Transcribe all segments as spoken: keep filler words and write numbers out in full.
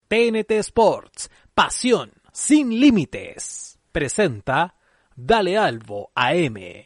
T N T Sports, pasión sin límites. Presenta Dale Albo A M.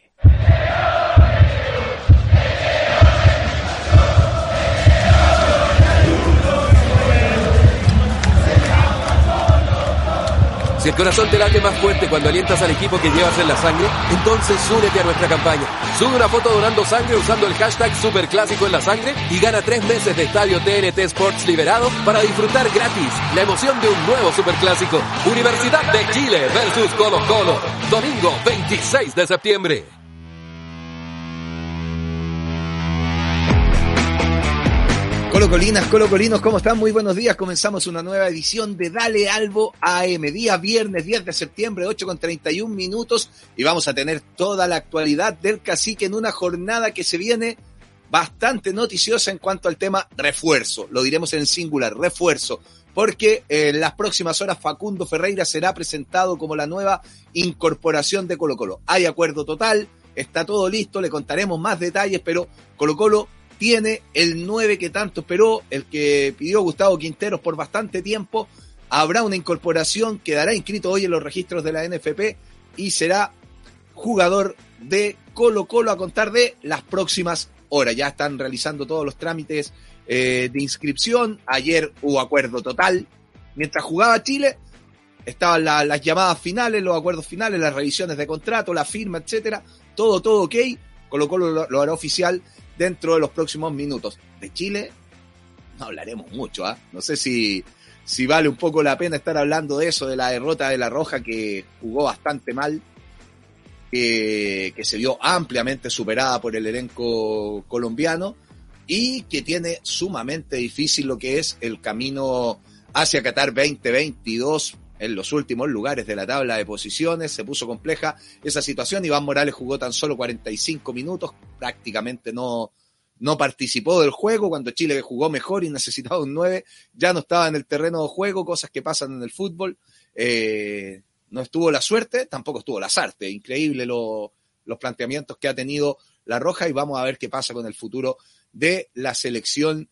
Si el corazón te late más fuerte cuando alientas al equipo que llevas en la sangre, entonces únete a nuestra campaña. Sube una foto donando sangre usando el hashtag Superclásico en la sangre y gana tres meses de estadio T N T Sports liberado para disfrutar gratis la emoción de un nuevo Superclásico. Universidad de Chile versus Colo Colo. Domingo veintiséis de septiembre. Colocolinas, colocolinos, ¿cómo están? Muy buenos días. Comenzamos una nueva edición de Dale Albo A M. Día viernes, diez de septiembre, ocho con treinta y un minutos. Y vamos a tener toda la actualidad del Cacique en una jornada que se viene bastante noticiosa en cuanto al tema refuerzo. Lo diremos en singular, refuerzo. Porque en las próximas horas Facundo Ferreira será presentado como la nueva incorporación de Colo Colo. Hay acuerdo total, está todo listo, le contaremos más detalles, pero Colo Colo tiene el nueve que tanto esperó, el que pidió Gustavo Quinteros por bastante tiempo. Habrá una incorporación, quedará inscrito hoy en los registros de la N F P y será jugador de Colo Colo a contar de las próximas horas. Ya están realizando todos los trámites eh, de inscripción. Ayer hubo acuerdo total. Mientras jugaba Chile, estaban la, las llamadas finales, los acuerdos finales, las revisiones de contrato, la firma, etcétera. Todo, todo ok. Colo Colo lo, lo hará oficial dentro de los próximos minutos. De Chile no hablaremos mucho, ¿ah? ¿eh? No sé si, si vale un poco la pena estar hablando de eso, de la derrota de La Roja, que jugó bastante mal, que, que se vio ampliamente superada por el elenco colombiano y que tiene sumamente difícil lo que es el camino hacia Qatar veinte veintidós. En los últimos lugares de la tabla de posiciones se puso compleja esa situación. Iván Morales jugó tan solo cuarenta y cinco minutos, prácticamente no, no participó del juego. Cuando Chile jugó mejor y necesitaba un nueve, ya no estaba en el terreno de juego, cosas que pasan en el fútbol. Eh, no estuvo la suerte, tampoco estuvo la suerte. Increíble lo, los planteamientos que ha tenido La Roja y vamos a ver qué pasa con el futuro de la selección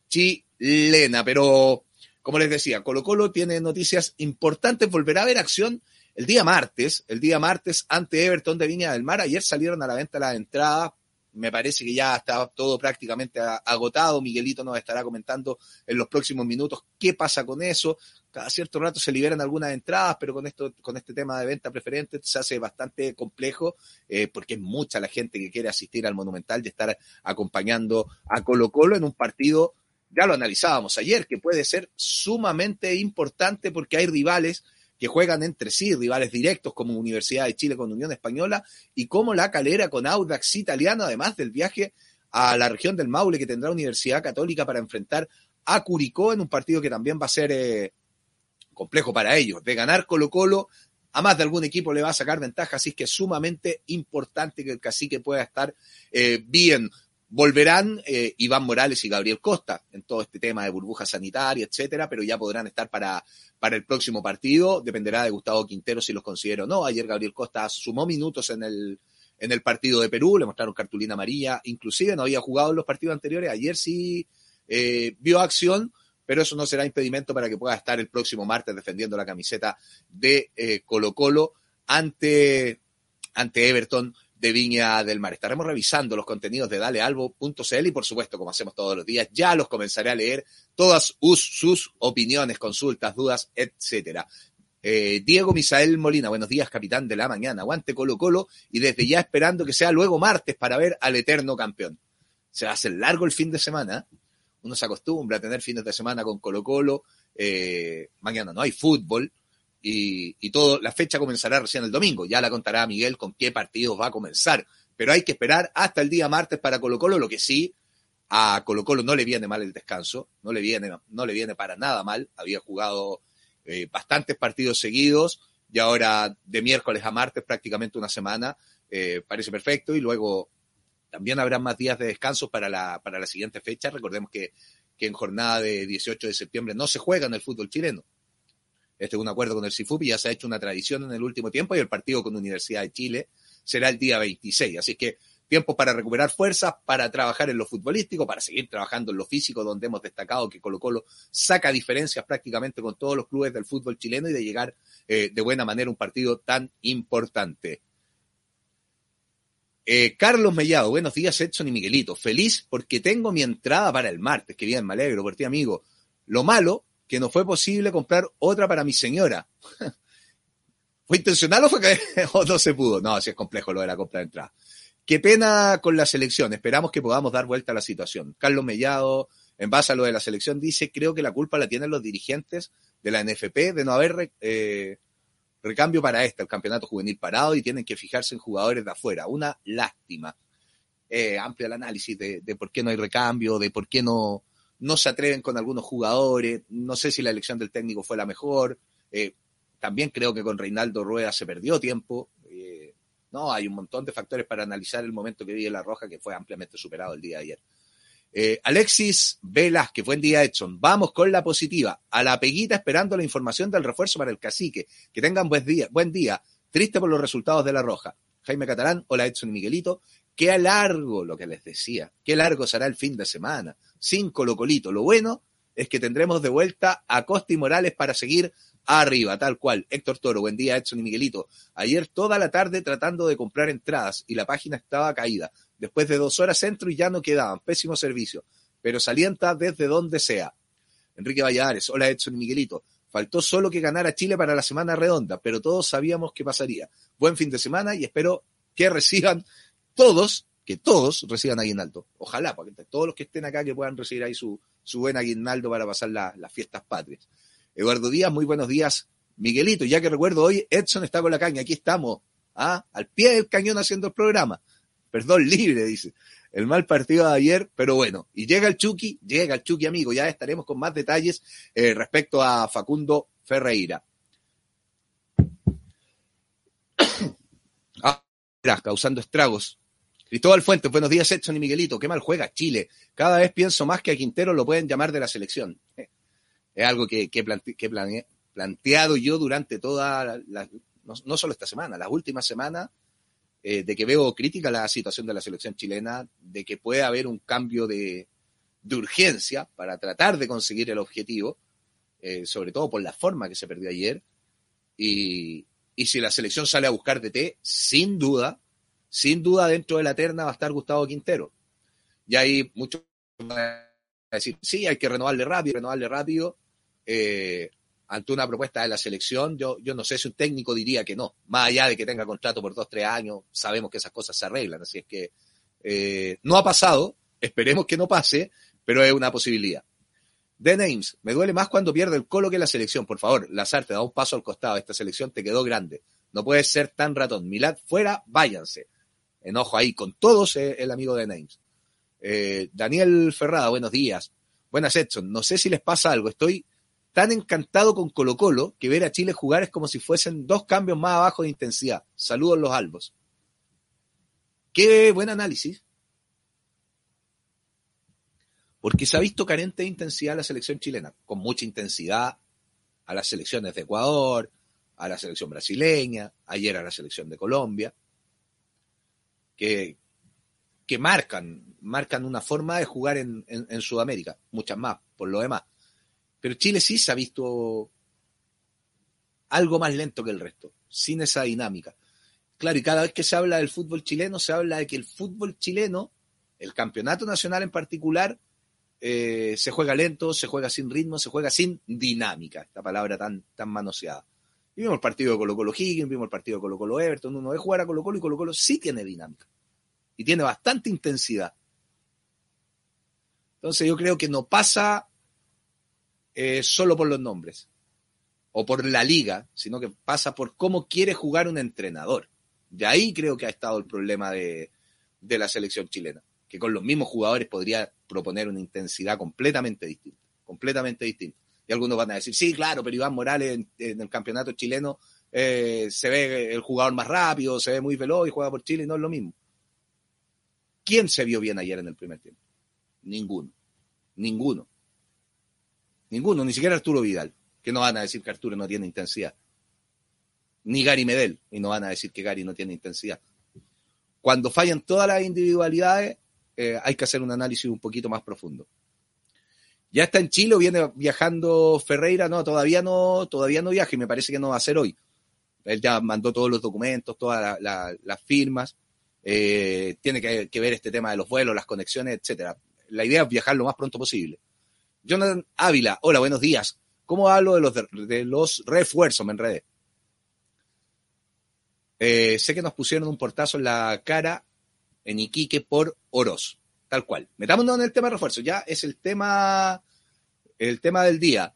chilena. Pero como les decía, Colo Colo tiene noticias importantes, volverá a haber acción el día martes, el día martes ante Everton de Viña del Mar. Ayer salieron a la venta las entradas, me parece que ya está todo prácticamente agotado. Miguelito nos estará comentando en los próximos minutos qué pasa con eso. Cada cierto rato se liberan algunas entradas, pero con esto, con este tema de venta preferente se hace bastante complejo, eh, porque es mucha la gente que quiere asistir al Monumental y estar acompañando a Colo Colo en un partido. Ya lo analizábamos ayer, que puede ser sumamente importante porque hay rivales que juegan entre sí, rivales directos como Universidad de Chile con Unión Española y como La Calera con Audax Italiano, además del viaje a la región del Maule que tendrá Universidad Católica para enfrentar a Curicó en un partido que también va a ser eh, complejo para ellos. De ganar Colo Colo, a más de algún equipo le va a sacar ventaja, así que es sumamente importante que el Cacique pueda estar eh, bien. Volverán eh, Iván Morales y Gabriel Costa en todo este tema de burbuja sanitaria, etcétera, pero ya podrán estar para, para el próximo partido. Dependerá de Gustavo Quintero si los considera o no. Ayer Gabriel Costa sumó minutos en el, en el partido de Perú, le mostraron cartulina amarilla, inclusive no había jugado en los partidos anteriores. Ayer sí eh, vio acción, pero eso no será impedimento para que pueda estar el próximo martes defendiendo la camiseta de eh, Colo Colo ante, ante Everton de Viña del Mar. Estaremos revisando los contenidos de dale albo punto c l y por supuesto, como hacemos todos los días, ya los comenzaré a leer todas us, sus opiniones, consultas, dudas, etcétera. Eh, Diego Misael Molina, buenos días, capitán de la mañana. Aguante Colo Colo y desde ya esperando que sea luego martes para ver al eterno campeón. Se va a hacer largo el fin de semana. Uno se acostumbra a tener fines de semana con Colo Colo. Eh, mañana no hay fútbol. Y, y todo, la fecha comenzará recién el domingo. Ya la contará Miguel con qué partidos va a comenzar. Pero hay que esperar hasta el día martes para Colo Colo, lo que sí, a Colo Colo no le viene mal el descanso, no le viene, no le viene para nada mal. Había jugado eh, bastantes partidos seguidos y ahora de miércoles a martes prácticamente una semana, eh, parece perfecto. Y luego también habrá más días de descanso para la, para la siguiente fecha. Recordemos que, que en jornada de dieciocho de septiembre no se juega en el fútbol chileno. Este es un acuerdo con el CIFUP y ya se ha hecho una tradición en el último tiempo y el partido con Universidad de Chile será el día veintiséis. Así que tiempo para recuperar fuerzas, para trabajar en lo futbolístico, para seguir trabajando en lo físico, donde hemos destacado que Colo-Colo saca diferencias prácticamente con todos los clubes del fútbol chileno y de llegar eh, de buena manera a un partido tan importante. Eh, Carlos Mellado, buenos días Edson y Miguelito, feliz porque tengo mi entrada para el martes, que bien, me alegro por ti amigo. Lo malo, que no fue posible comprar otra para mi señora. ¿Fue intencional o fue que o no se pudo? No, sí es complejo lo de la compra de entrada. Qué pena con la selección, esperamos que podamos dar vuelta a la situación. Carlos Mellado, en base a lo de la selección, dice, creo que la culpa la tienen los dirigentes de la N F P de no haber eh, recambio para este, el campeonato juvenil parado, y tienen que fijarse en jugadores de afuera. Una lástima. Eh, amplio el análisis de, de por qué no hay recambio, de por qué no, no se atreven con algunos jugadores. No sé si la elección del técnico fue la mejor. Eh, también creo que con Reinaldo Rueda se perdió tiempo. Eh, no, hay un montón de factores para analizar el momento que vive La Roja, que fue ampliamente superado el día de ayer. Eh, Alexis Velázquez, buen día Edson. Vamos con la positiva. A la peguita esperando la información del refuerzo para el Cacique. Que tengan buen día. Buen día. Triste por los resultados de La Roja. Jaime Catalán, hola Edson y Miguelito. Qué largo, lo que les decía, qué largo será el fin de semana. Sin Colo-Colito. Lo bueno es que tendremos de vuelta a Costa y Morales para seguir arriba, tal cual. Héctor Toro, buen día Edson y Miguelito. Ayer toda la tarde tratando de comprar entradas y la página estaba caída. Después de dos horas entro y ya no quedaban. Pésimo servicio, pero salienta desde donde sea. Enrique Valladares, hola Edson y Miguelito. Faltó solo que ganara Chile para la semana redonda, pero todos sabíamos que pasaría. Buen fin de semana y espero que reciban todos, que todos reciban aguinaldo. Ojalá, porque todos los que estén acá que puedan recibir ahí su, su buen aguinaldo para pasar la, las fiestas patrias. Eduardo Díaz, muy buenos días. Miguelito, ya que recuerdo hoy, Edson está con la caña. Aquí estamos, ¿ah? Al pie del cañón haciendo el programa. Perdón, libre, dice. El mal partido de ayer, pero bueno. Y llega el Chucky, llega el Chucky, amigo. Ya estaremos con más detalles eh, respecto a Facundo Ferreira. Ah, causando estragos. Cristóbal Fuentes, buenos días Edson y Miguelito. Qué mal juega Chile. Cada vez pienso más que a Quintero lo pueden llamar de la selección. Es algo que, que, plante, que plane, planteado yo durante toda la, la no, no solo esta semana, las últimas semanas, eh, de que veo crítica la situación de la selección chilena, de que puede haber un cambio de, de urgencia para tratar de conseguir el objetivo, eh, sobre todo por la forma que se perdió ayer, y, y si la selección sale a buscar D T, sin duda, sin duda dentro de la terna va a estar Gustavo Quintero. Y hay muchos van a decir, sí, hay que renovarle rápido, renovarle rápido, eh, ante una propuesta de la selección, yo, yo no sé si un técnico diría que no, más allá de que tenga contrato por dos, tres años, sabemos que esas cosas se arreglan, así es que eh, no ha pasado, esperemos que no pase, pero es una posibilidad. The Names, me duele más cuando pierde el Colo que la selección, por favor, Lazarte, da un paso al costado, esta selección te quedó grande, no puedes ser tan ratón, Milad fuera, váyanse. Enojo ahí con todos, eh, el amigo de Names. Eh, Daniel Ferrada, buenos días. Buenas Edson, no sé si les pasa algo, estoy tan encantado con Colo-Colo que ver a Chile jugar es como si fuesen dos cambios más abajo de intensidad. Saludos los albos. Qué buen análisis. Porque se ha visto carente de intensidad la selección chilena, con mucha intensidad a las selecciones de Ecuador, a la selección brasileña, ayer a la selección de Colombia, que, que marcan, marcan una forma de jugar en, en, en Sudamérica, muchas más, por lo demás. Pero Chile sí se ha visto algo más lento que el resto, sin esa dinámica. Claro, y cada vez que se habla del fútbol chileno, se habla de que el fútbol chileno, el campeonato nacional en particular, eh, se juega lento, se juega sin ritmo, se juega sin dinámica, esta palabra tan, tan manoseada. Y vimos el partido de Colo-Colo Higgins, vimos el partido de Colo-Colo Everton, uno ve jugar a Colo-Colo y Colo-Colo sí tiene dinámica. Y tiene bastante intensidad. Entonces yo creo que no pasa eh, solo por los nombres o por la liga, sino que pasa por cómo quiere jugar un entrenador. Y ahí creo que ha estado el problema de, de la selección chilena, que con los mismos jugadores podría proponer una intensidad completamente distinta, completamente distinta. Y algunos van a decir, sí, claro, pero Iván Morales en, en el campeonato chileno eh, se ve el jugador más rápido, se ve muy veloz y juega por Chile y no es lo mismo. ¿Quién se vio bien ayer en el primer tiempo? Ninguno. Ninguno. Ninguno, ni siquiera Arturo Vidal, que no van a decir que Arturo no tiene intensidad. Ni Gary Medel, y no van a decir que Gary no tiene intensidad. cuando fallan todas las individualidades, eh, hay que hacer un análisis un poquito más profundo. Ya está en Chile, viene viajando Ferreira, no, todavía no, todavía no viaja y me parece que no va a ser hoy. Él ya mandó todos los documentos, todas la, la, las firmas, eh, tiene que, que ver este tema de los vuelos, las conexiones, etcétera. La idea es viajar lo más pronto posible. Jonathan Ávila, hola, buenos días. ¿Cómo hablo de los, de, de los refuerzos? Me enredé. Eh, sé que nos pusieron un portazo en la cara en Iquique por Oroz, tal cual. Metámonos en el tema de refuerzos, ya es el tema, el tema del día.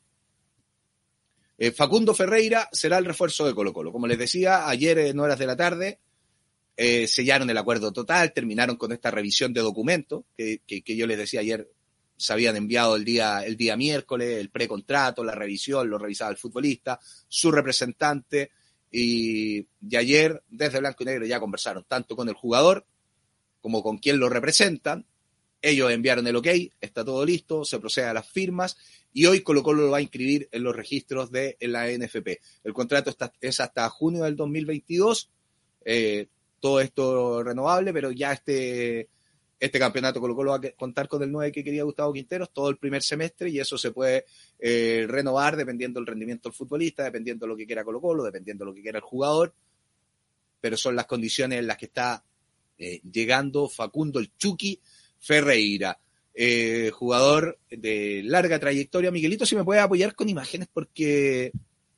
Eh, Facundo Ferreira será el refuerzo de Colo-Colo. Como les decía, ayer en horas de la tarde eh, sellaron el acuerdo total, terminaron con esta revisión de documentos que, que, que yo les decía ayer, se habían enviado el día, el día miércoles, el precontrato, la revisión, lo revisaba el futbolista, su representante, y, y ayer desde Blanco y Negro ya conversaron tanto con el jugador como con quien lo representan. Ellos enviaron el ok, está todo listo, se procede a las firmas y hoy Colo-Colo lo va a inscribir en los registros de en la N F P. El contrato está, es hasta junio del dos mil veintidós, eh, todo esto renovable, pero ya este, este campeonato Colo-Colo va a contar con el nueve que quería Gustavo Quinteros todo el primer semestre y eso se puede eh, renovar dependiendo del rendimiento del futbolista, dependiendo de lo que quiera Colo-Colo, dependiendo de lo que quiera el jugador, pero son las condiciones en las que está eh, llegando Facundo el Chucky Ferreira, eh, jugador de larga trayectoria. Miguelito, si me puede apoyar con imágenes, porque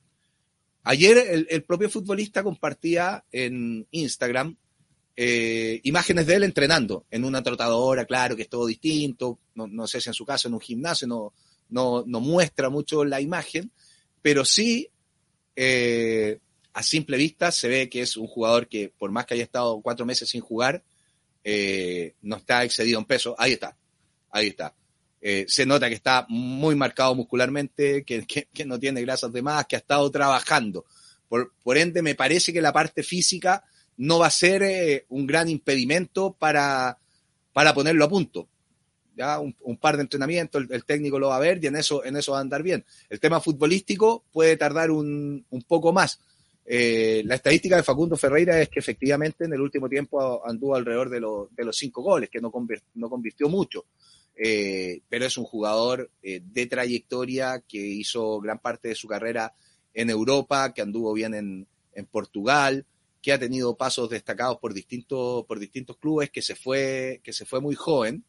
ayer el, el propio futbolista compartía en Instagram eh, imágenes de él entrenando en una trotadora, claro que es todo distinto, no, no sé si en su caso en un gimnasio no, no, no muestra mucho la imagen, pero sí eh, a simple vista se ve que es un jugador que por más que haya estado cuatro meses sin jugar, Eh, no está excedido en peso. Ahí está, ahí está. Eh, se nota que está muy marcado muscularmente, que, que, que no tiene grasas de más, que ha estado trabajando. Por, por ende, me parece que la parte física no va a ser eh, un gran impedimento para, para ponerlo a punto. Ya un, un par de entrenamientos, el, el técnico lo va a ver y en eso, en eso va a andar bien. El tema futbolístico puede tardar un, un poco más. Eh, la estadística de Facundo Ferreira es que efectivamente en el último tiempo anduvo alrededor de, lo, de los cinco goles, que no, convirt, no convirtió mucho, eh, pero es un jugador eh, de trayectoria que hizo gran parte de su carrera en Europa, que anduvo bien en, en Portugal, que ha tenido pasos destacados por distintos, por distintos clubes, que se fue, que se fue muy joven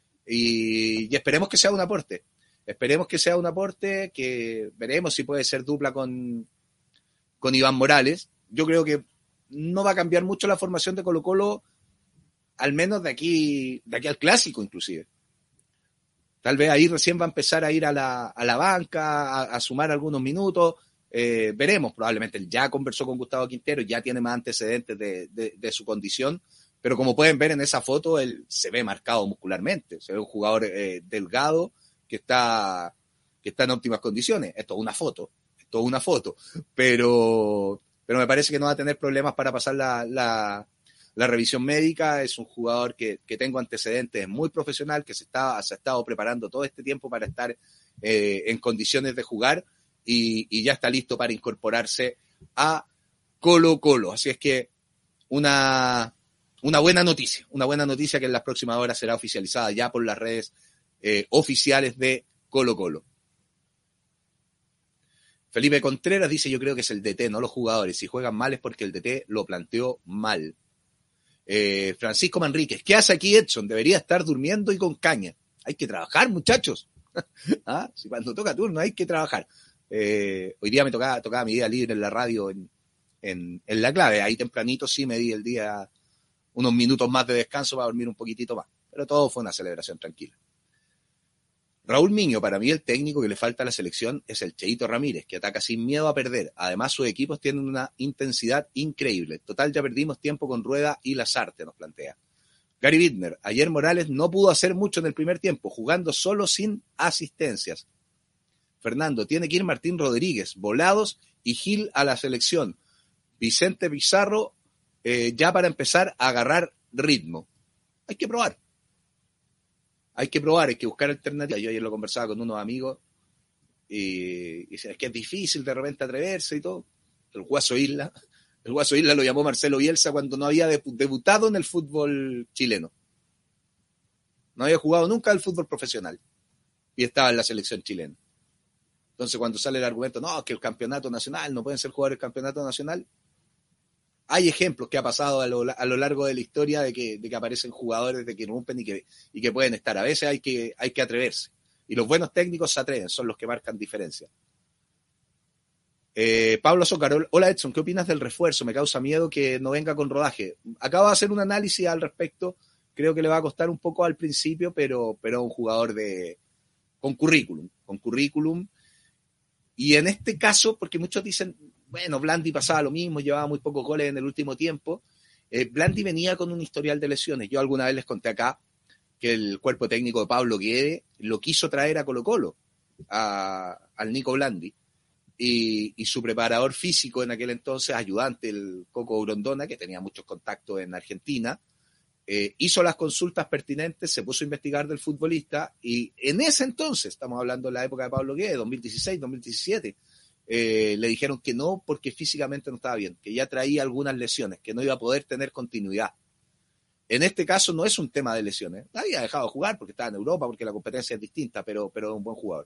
y, y esperemos que sea un aporte, esperemos que sea un aporte, que veremos si puede ser dupla con con Iván Morales. Yo creo que no va a cambiar mucho la formación de Colo-Colo, al menos de aquí, de aquí al clásico inclusive. Tal vez ahí recién va a empezar a ir a la, a la banca, a, a sumar algunos minutos, eh, veremos, probablemente él ya conversó con Gustavo Quintero, ya tiene más antecedentes de, de, de su condición, pero como pueden ver en esa foto, él se ve marcado muscularmente, se ve un jugador eh, delgado que está, que está en óptimas condiciones. Esto es una foto. Toda una foto, pero, pero me parece que no va a tener problemas para pasar la, la, la revisión médica. Es un jugador que, que tengo antecedentes, muy profesional, que se, está, se ha estado preparando todo este tiempo para estar eh, en condiciones de jugar y, y ya está listo para incorporarse a Colo-Colo. Así es que una, una buena noticia, una buena noticia que en las próximas horas será oficializada ya por las redes eh, oficiales de Colo-Colo. Felipe Contreras dice, yo creo que es el D T, no los jugadores. Si juegan mal es porque el D T lo planteó mal. Eh, Francisco Manríquez, ¿qué hace aquí Edson? Debería estar durmiendo y con caña. Hay que trabajar, muchachos. ¿Ah? Si cuando toca turno hay que trabajar. Eh, hoy día me tocaba, tocaba mi día libre en la radio en, en, en La Clave. Ahí tempranito sí me di el día unos minutos más de descanso para dormir un poquitito más. Pero todo fue una celebración tranquila. Raúl Miño, para mí el técnico que le falta a la selección es el Cheito Ramírez, que ataca sin miedo a perder. Además, sus equipos tienen una intensidad increíble. Total, ya perdimos tiempo con Rueda y Lazarte, nos plantea. Gary Bittner, ayer Morales no pudo hacer mucho en el primer tiempo, jugando solo sin asistencias. Fernando, tiene que ir Martín Rodríguez, Volados y Gil a la selección. Vicente Pizarro, eh, ya para empezar a agarrar ritmo. Hay que probar. Hay que probar, hay que buscar alternativas. Yo ayer lo conversaba con unos amigos y, y es que es difícil de repente atreverse y todo. El Guaso Isla El Guaso Isla lo llamó Marcelo Bielsa cuando no había debutado en el fútbol chileno. No había jugado nunca al fútbol profesional y estaba en la selección chilena. Entonces cuando sale el argumento, no, que el campeonato nacional, no pueden ser jugadores del campeonato nacional, hay ejemplos que ha pasado a lo, a lo largo de la historia de que, de que aparecen jugadores de que irrumpen y que, y que pueden estar. A veces hay que, hay que atreverse. Y los buenos técnicos se atreven, son los que marcan diferencia. Eh, Pablo Socarol, hola Edson, ¿qué opinas del refuerzo? Me causa miedo que no venga con rodaje. Acabo de hacer un análisis al respecto. Creo que le va a costar un poco al principio, pero, pero un jugador de con currículum, con currículum. Y en este caso, porque muchos dicen, bueno, Blandi pasaba lo mismo, llevaba muy pocos goles en el último tiempo. Eh, Blandi venía con un historial de lesiones. Yo alguna vez les conté acá que el cuerpo técnico de Pablo Guede lo quiso traer a Colo-Colo, a, al Nico Blandi. Y, y su preparador físico en aquel entonces, ayudante, el Coco Grondona, que tenía muchos contactos en Argentina, eh, hizo las consultas pertinentes, se puso a investigar del futbolista y en ese entonces, estamos hablando de la época de Pablo Guede, dos mil dieciséis, dos mil diecisiete, eh, le dijeron que no porque físicamente no estaba bien, que ya traía algunas lesiones, que no iba a poder tener continuidad. En este caso no es un tema de lesiones, nadie ha dejado de jugar porque estaba en Europa, porque la competencia es distinta, pero, pero es un buen jugador.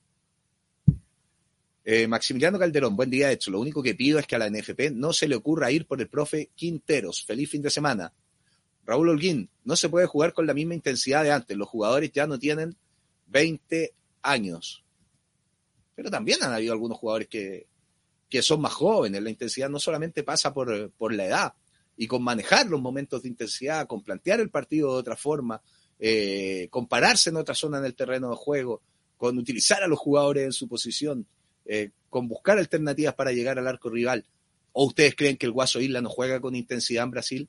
Eh, Maximiliano Calderón, buen día, hecho. Lo único que pido es que a la N F P no se le ocurra ir por el profe Quinteros. Feliz fin de semana. Raúl Holguín, no se puede jugar con la misma intensidad de antes. Los jugadores ya no tienen veinte años. Pero también han habido algunos jugadores que, que son más jóvenes. La intensidad no solamente pasa por, por la edad. Y con manejar los momentos de intensidad, con plantear el partido de otra forma, eh, con pararse en otra zona en el terreno de juego, con utilizar a los jugadores en su posición. Eh, con buscar alternativas para llegar al arco rival. ¿O ustedes creen que el Guaso Isla no juega con intensidad en Brasil?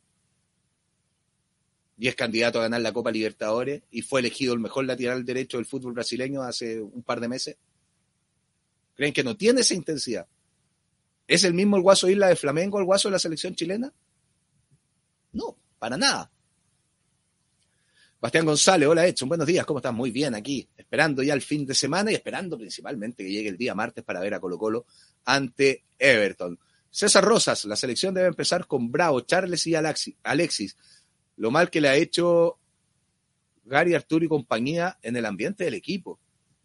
Y es candidato a ganar la Copa Libertadores y fue elegido el mejor lateral derecho del fútbol brasileño hace un par de meses. ¿Creen que no tiene esa intensidad? ¿Es el mismo el Guaso Isla de Flamengo, el Guaso de la selección chilena? No, para nada. Bastián González, hola Edson, buenos días, ¿cómo estás? Muy bien aquí, esperando ya el fin de semana y esperando principalmente que llegue el día martes para ver a Colo-Colo ante Everton. César Rosas, la selección debe empezar con Bravo, Charles y Alexis. Lo mal que le ha hecho Gary, Arturo y compañía en el ambiente del equipo.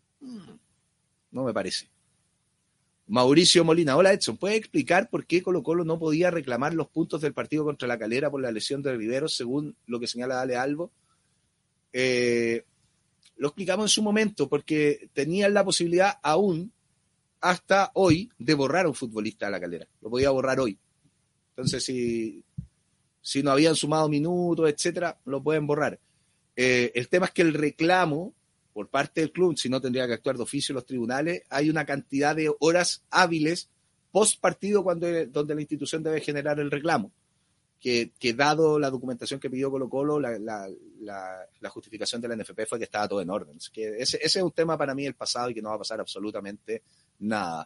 No me parece. Mauricio Molina, hola Edson, ¿puede explicar por qué Colo-Colo no podía reclamar los puntos del partido contra la Calera por la lesión de Riveros, según lo que señala Dale Albo? Eh, lo explicamos en su momento porque tenían la posibilidad aún hasta hoy de borrar a un futbolista a la Calera, lo podía borrar hoy. Entonces si, si no habían sumado minutos, etcétera, lo pueden borrar. Eh, el tema es que el reclamo por parte del club, si no tendría que actuar de oficio los tribunales, hay una cantidad de horas hábiles post partido cuando, donde la institución debe generar el reclamo. Que, que dado la documentación que pidió Colo-Colo, la, la, la, la justificación de la N F P fue que estaba todo en orden. Que ese, ese es un tema para mí del pasado y que no va a pasar absolutamente nada.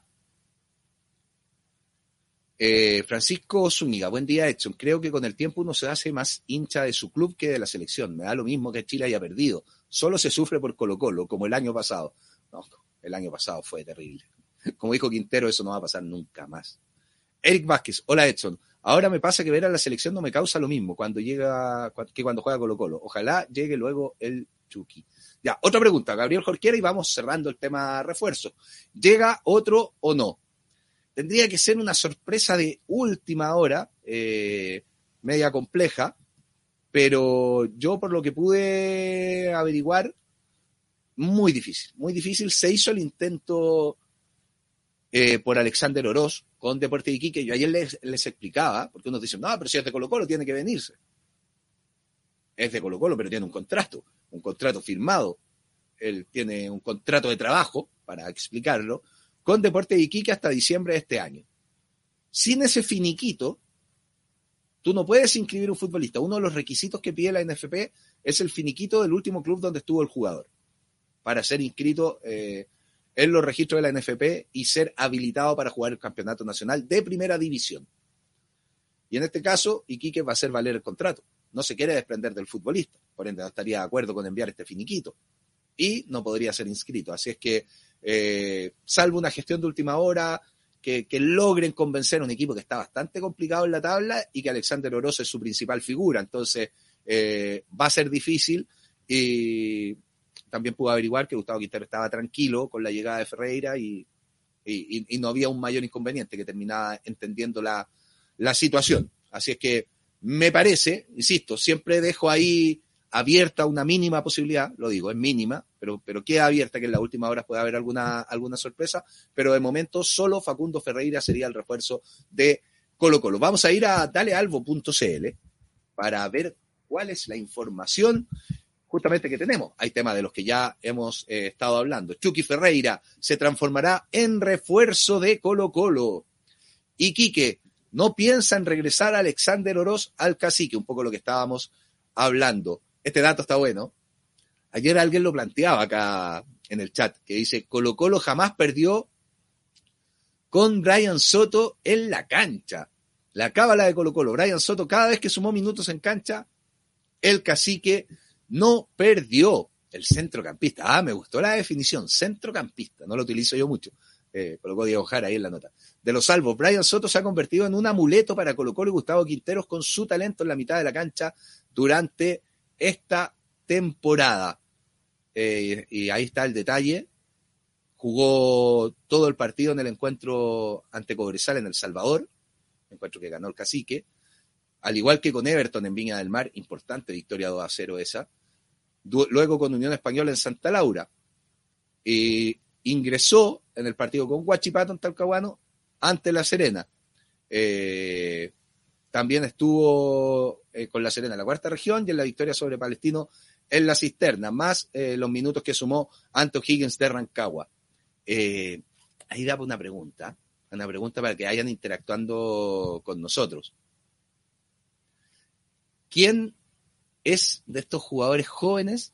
Eh, Francisco Zúñiga, buen día Edson. Creo que con el tiempo uno se hace más hincha de su club que de la selección. Me da lo mismo que Chile haya perdido. Solo se sufre por Colo-Colo, como el año pasado. No, el año pasado fue terrible. Como dijo Quintero, eso no va a pasar nunca más. Eric Vázquez, hola Edson. Ahora me pasa que ver a la selección no me causa lo mismo cuando llega que cuando juega Colo-Colo. Ojalá llegue luego el Chucky. Ya, otra pregunta, Gabriel Jorquera, y vamos cerrando el tema refuerzo. ¿Llega otro o no? Tendría que ser una sorpresa de última hora, eh, media compleja, pero yo por lo que pude averiguar, muy difícil, muy difícil. Se hizo el intento eh, por Alexander Oroz con Deportes Iquique. Yo ayer les, les explicaba, porque unos dicen, no, pero si es de Colo-Colo tiene que venirse. Es de Colo-Colo, pero tiene un contrato, un contrato firmado. Él tiene un contrato de trabajo, para explicarlo, con Deportes Iquique hasta diciembre de este año. Sin ese finiquito, tú no puedes inscribir un futbolista. Uno de los requisitos que pide la N F P es el finiquito del último club donde estuvo el jugador, para ser inscrito eh, en los registros de la N F P y ser habilitado para jugar el campeonato nacional de primera división. Y en este caso, Iquique va a hacer valer el contrato. No se quiere desprender del futbolista, por ende no estaría de acuerdo con enviar este finiquito. Y no podría ser inscrito. Así es que, eh, salvo una gestión de última hora, que, que logren convencer a un equipo que está bastante complicado en la tabla y que Alexander Oroz es su principal figura. Entonces, eh, va a ser difícil. Y también pude averiguar que Gustavo Quintero estaba tranquilo con la llegada de Ferreira y, y, y no había un mayor inconveniente, que terminaba entendiendo la, la situación. Así es que me parece, insisto, siempre dejo ahí abierta una mínima posibilidad, lo digo, es mínima, pero, pero queda abierta que en las últimas horas pueda haber alguna, alguna sorpresa, pero de momento solo Facundo Ferreira sería el refuerzo de Colo-Colo. Vamos a ir a dalealbo punto cl para ver cuál es la información justamente que tenemos. Hay temas de los que ya hemos eh, estado hablando. Chucky Ferreira se transformará en refuerzo de Colo-Colo. Iquique no piensa en regresar a Alexander Oroz al Cacique, un poco lo que estábamos hablando. Este dato está bueno. Ayer alguien lo planteaba acá en el chat, que dice, Colo-Colo jamás perdió con Brian Soto en la cancha. La cábala de Colo-Colo. Brian Soto, cada vez que sumó minutos en cancha, el Cacique no perdió. El centrocampista. Ah, me gustó la definición. Centrocampista. No lo utilizo yo mucho. Eh, colocó Diego Jara ahí en la nota. De los salvos, Brian Soto se ha convertido en un amuleto para Colo-Colo y Gustavo Quinteros con su talento en la mitad de la cancha durante esta temporada. Eh, y ahí está el detalle. Jugó todo el partido en el encuentro ante Cobresal en El Salvador, encuentro que ganó el Cacique, al igual que con Everton en Viña del Mar, importante victoria dos a cero esa. Luego con Unión Española en Santa Laura. Y ingresó en el partido con Huachipato en Talcahuano ante La Serena. Eh, también estuvo eh, con La Serena en la cuarta región y en la victoria sobre Palestino en la Cisterna, más eh, los minutos que sumó ante O'Higgins de Rancagua. Eh, ahí da una pregunta, una pregunta para que vayan interactuando con nosotros. ¿Quién es de estos jugadores jóvenes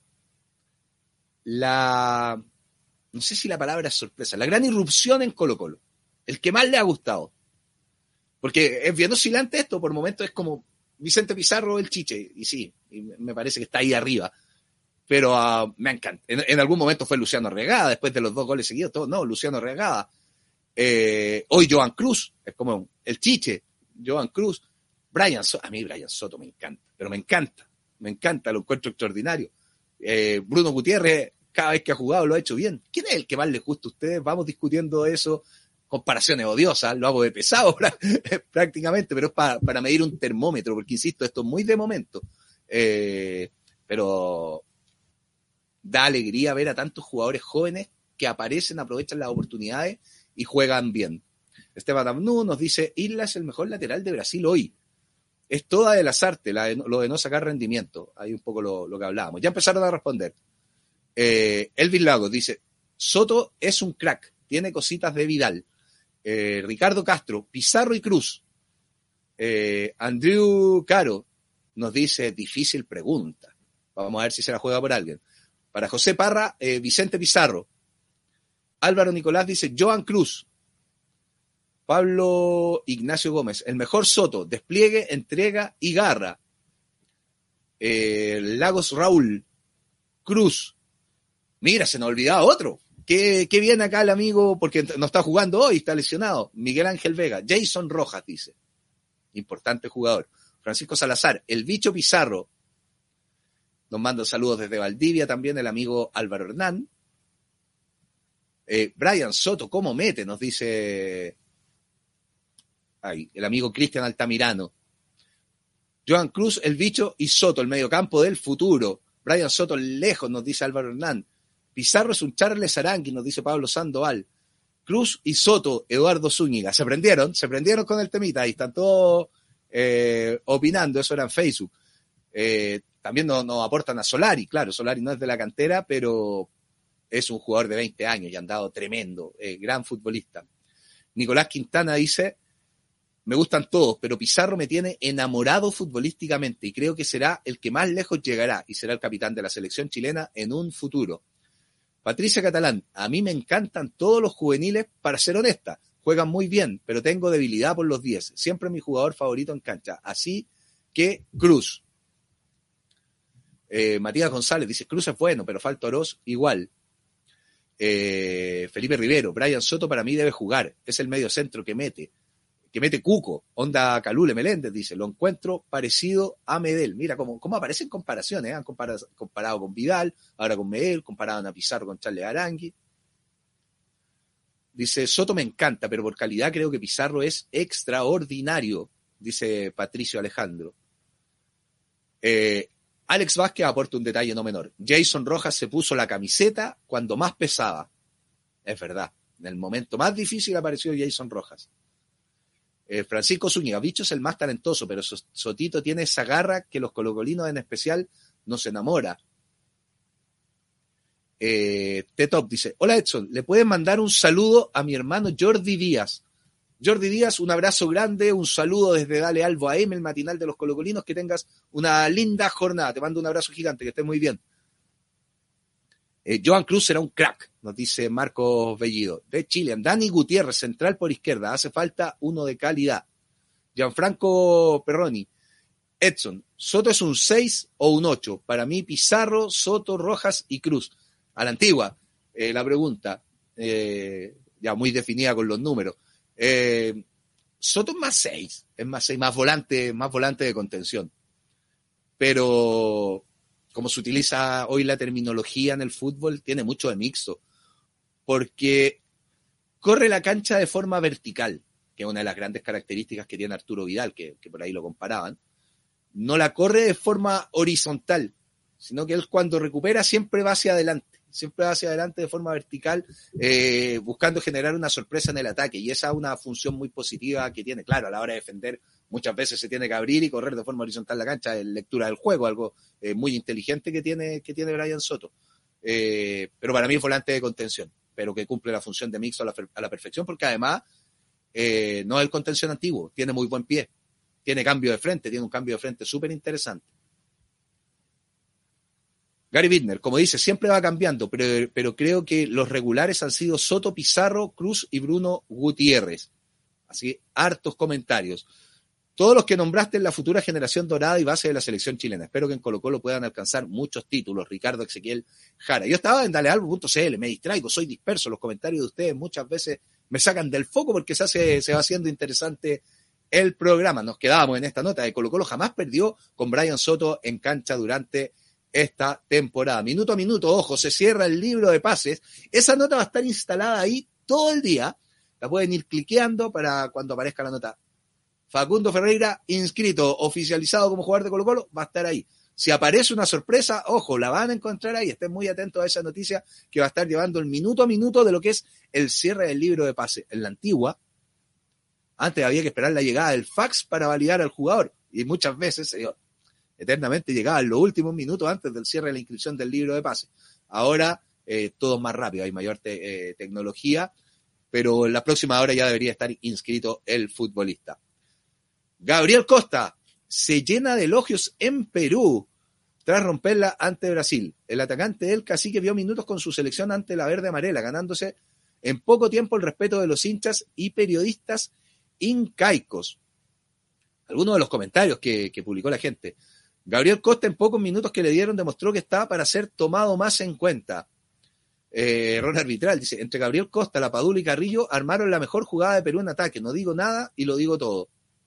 la, no sé si la palabra es sorpresa, la gran irrupción en Colo-Colo? El que más le ha gustado. Porque es bien oscilante esto, por momentos es como Vicente Pizarro, el Chiche, y sí, y me parece que está ahí arriba. Pero uh, me encanta. En, en algún momento fue Luciano Regada, después de los dos goles seguidos, todo, no, Luciano Regada. Eh, hoy Joan Cruz, es como el Chiche, Joan Cruz. Brian Soto, a mí Brian Soto me encanta, pero me encanta, me encanta, lo encuentro extraordinario. Eh, Bruno Gutiérrez, cada vez que ha jugado lo ha hecho bien. ¿Quién es el que más les gusta a ustedes? Vamos discutiendo eso, comparaciones odiosas, lo hago de pesado prácticamente, pero es para, para medir un termómetro, porque insisto, esto es muy de momento. Eh, pero da alegría ver a tantos jugadores jóvenes que aparecen, aprovechan las oportunidades y juegan bien. Esteban Abnú nos dice, Isla es el mejor lateral de Brasil hoy. Es toda de las artes, la de, lo de no sacar rendimiento. Ahí un poco lo, lo que hablábamos. Ya empezaron a responder. Eh, Elvis Lagos dice, Soto es un crack, tiene cositas de Vidal. Eh, Ricardo Castro, Pizarro y Cruz. Eh, Andrew Caro nos dice, difícil pregunta. Vamos a ver si se la juega por alguien. Para José Parra, eh, Vicente Pizarro. Álvaro Nicolás dice, Joan Cruz. Pablo Ignacio Gómez, el mejor Soto, despliegue, entrega y garra. Eh, Lagos Raúl, Cruz. Mira, se nos olvidaba otro. Qué, qué bien acá el amigo, porque no está jugando hoy, está lesionado. Miguel Ángel Vega, Jason Rojas dice. Importante jugador. Francisco Salazar, el bicho Pizarro. Nos manda saludos desde Valdivia también el amigo Álvaro Hernán. Eh, Brian Soto, ¿cómo mete? Nos dice ay, el amigo Cristian Altamirano. Joan Cruz, el bicho, y Soto, el mediocampo del futuro. Brian Soto lejos, nos dice Álvaro Hernán. Pizarro es un Charles Arangui, nos dice Pablo Sandoval. Cruz y Soto, Eduardo Zúñiga. Se prendieron, se prendieron con el temita, ahí están todos eh, opinando, eso era en Facebook. Eh, también nos, nos aportan a Solari, claro, Solari no es de la cantera, pero es un jugador de veinte años y ha andado tremendo, eh, gran futbolista. Nicolás Quintana dice, me gustan todos, pero Pizarro me tiene enamorado futbolísticamente y creo que será el que más lejos llegará y será el capitán de la selección chilena en un futuro. Patricia Catalán, a mí me encantan todos los juveniles, para ser honesta, juegan muy bien, pero tengo debilidad por los diez, siempre mi jugador favorito en cancha, así que Cruz. Eh, Matías González dice, Cruz es bueno, pero falta Oroz igual. Eh, Felipe Rivero, Brian Soto para mí debe jugar, es el medio centro que mete, que mete Cuco, onda Calule Meléndez, dice, lo encuentro parecido a Medel. Mira cómo, cómo aparecen comparaciones, ¿eh? Han comparado, comparado con Vidal, ahora con Medel, comparaban a Pizarro con Charles Arangui. Dice, Soto me encanta, pero por calidad creo que Pizarro es extraordinario, dice Patricio Alejandro. Eh, Alex Vázquez aporta un detalle no menor. Jason Rojas se puso la camiseta cuando más pesaba. Es verdad, en el momento más difícil apareció Jason Rojas. Eh, Francisco Zúñiga, Bicho es el más talentoso, pero Sotito tiene esa garra que los colocolinos en especial nos enamora. Eh, T-Top dice, hola Edson, ¿le pueden mandar un saludo a mi hermano Jordi Díaz? Jordi Díaz, un abrazo grande, un saludo desde Dale Albo A M, el matinal de los colocolinos, que tengas una linda jornada, te mando un abrazo gigante, que estés muy bien. Eh, Joan Cruz será un crack, nos dice Marcos Bellido. De Chile, Dani Gutiérrez, central por izquierda, hace falta uno de calidad. Gianfranco Perroni, Edson, Soto es un seis o un ocho, para mí Pizarro, Soto, Rojas y Cruz. A la antigua, eh, la pregunta, eh, ya muy definida con los números. Eh, Soto es más seis, es más seis, más volante, más volante de contención. Pero como se utiliza hoy la terminología en el fútbol, tiene mucho de mixto, porque corre la cancha de forma vertical, que es una de las grandes características que tiene Arturo Vidal, que, que por ahí lo comparaban. No la corre de forma horizontal, sino que él cuando recupera siempre va hacia adelante. Siempre va hacia adelante de forma vertical, eh, buscando generar una sorpresa en el ataque. Y esa es una función muy positiva que tiene. Claro, a la hora de defender, muchas veces se tiene que abrir y correr de forma horizontal la cancha. Es lectura del juego, algo eh, muy inteligente que tiene, que tiene Brian Soto. Eh, pero para mí es volante de contención, pero que cumple la función de mixto a la, a la perfección, porque además eh, no es el contención antiguo, tiene muy buen pie, tiene cambio de frente, tiene un cambio de frente súper interesante. Gary Bittner, como dice, siempre va cambiando, pero, pero creo que los regulares han sido Soto, Pizarro, Cruz y Bruno Gutiérrez. Así, hartos comentarios. Todos los que nombraste en la futura generación dorada y base de la selección chilena. Espero que en Colo-Colo puedan alcanzar muchos títulos. Ricardo Ezequiel Jara. Yo estaba en dalealbo punto c l, me distraigo, soy disperso. Los comentarios de ustedes muchas veces me sacan del foco porque se, hace, se va haciendo interesante el programa. Nos quedábamos en esta nota de Colo-Colo. Jamás perdió con Brian Soto en cancha durante esta temporada. Minuto a minuto, ojo, se cierra el libro de pases. Esa nota va a estar instalada ahí todo el día. La pueden ir cliqueando para cuando aparezca la nota. Facundo Ferreira, inscrito, oficializado como jugador de Colo-Colo, va a estar ahí. Si aparece una sorpresa, ojo, la van a encontrar ahí. Estén muy atentos a esa noticia que va a estar llevando el minuto a minuto de lo que es el cierre del libro de pases. En la antigua, antes había que esperar la llegada del fax para validar al jugador. Y muchas veces se dio eternamente llegaban los últimos minutos antes del cierre de la inscripción del libro de pases. Ahora eh, todo es más rápido, hay mayor te, eh, tecnología, pero en la próxima hora ya debería estar inscrito el futbolista. Gabriel Costa se llena de elogios en Perú tras romperla ante Brasil. El atacante del Cacique vio minutos con su selección ante la verde amarela, ganándose en poco tiempo el respeto de los hinchas y periodistas incaicos. Algunos de los comentarios que, que publicó la gente. Gabriel Costa, en pocos minutos que le dieron, demostró que está para ser tomado más en cuenta. Eh, error arbitral, dice, entre Gabriel Costa, Lapadula y Carrillo armaron la mejor jugada de Perú en ataque. No digo nada y lo digo todo.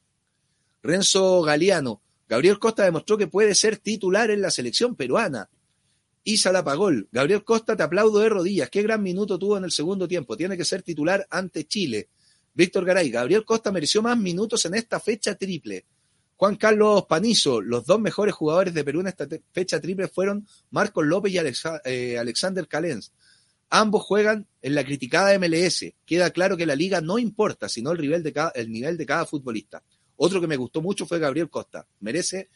Renzo Galeano, Gabriel Costa demostró que puede ser titular en la selección peruana. Isa Lapagol, Gabriel Costa, te aplaudo de rodillas. Qué gran minuto tuvo en el segundo tiempo. Tiene que ser titular ante Chile. Víctor Garay, Gabriel Costa mereció más minutos en esta fecha triple. Juan Carlos Panizo, los dos mejores jugadores de Perú en esta te- fecha triple fueron Marcos López y Alexa- eh, Alexander Calens. Ambos juegan en la criticada M L S. Queda claro que la liga no importa, sino el nivel de cada, el nivel de cada futbolista. Otro que me gustó mucho fue Gabriel Costa. Merece...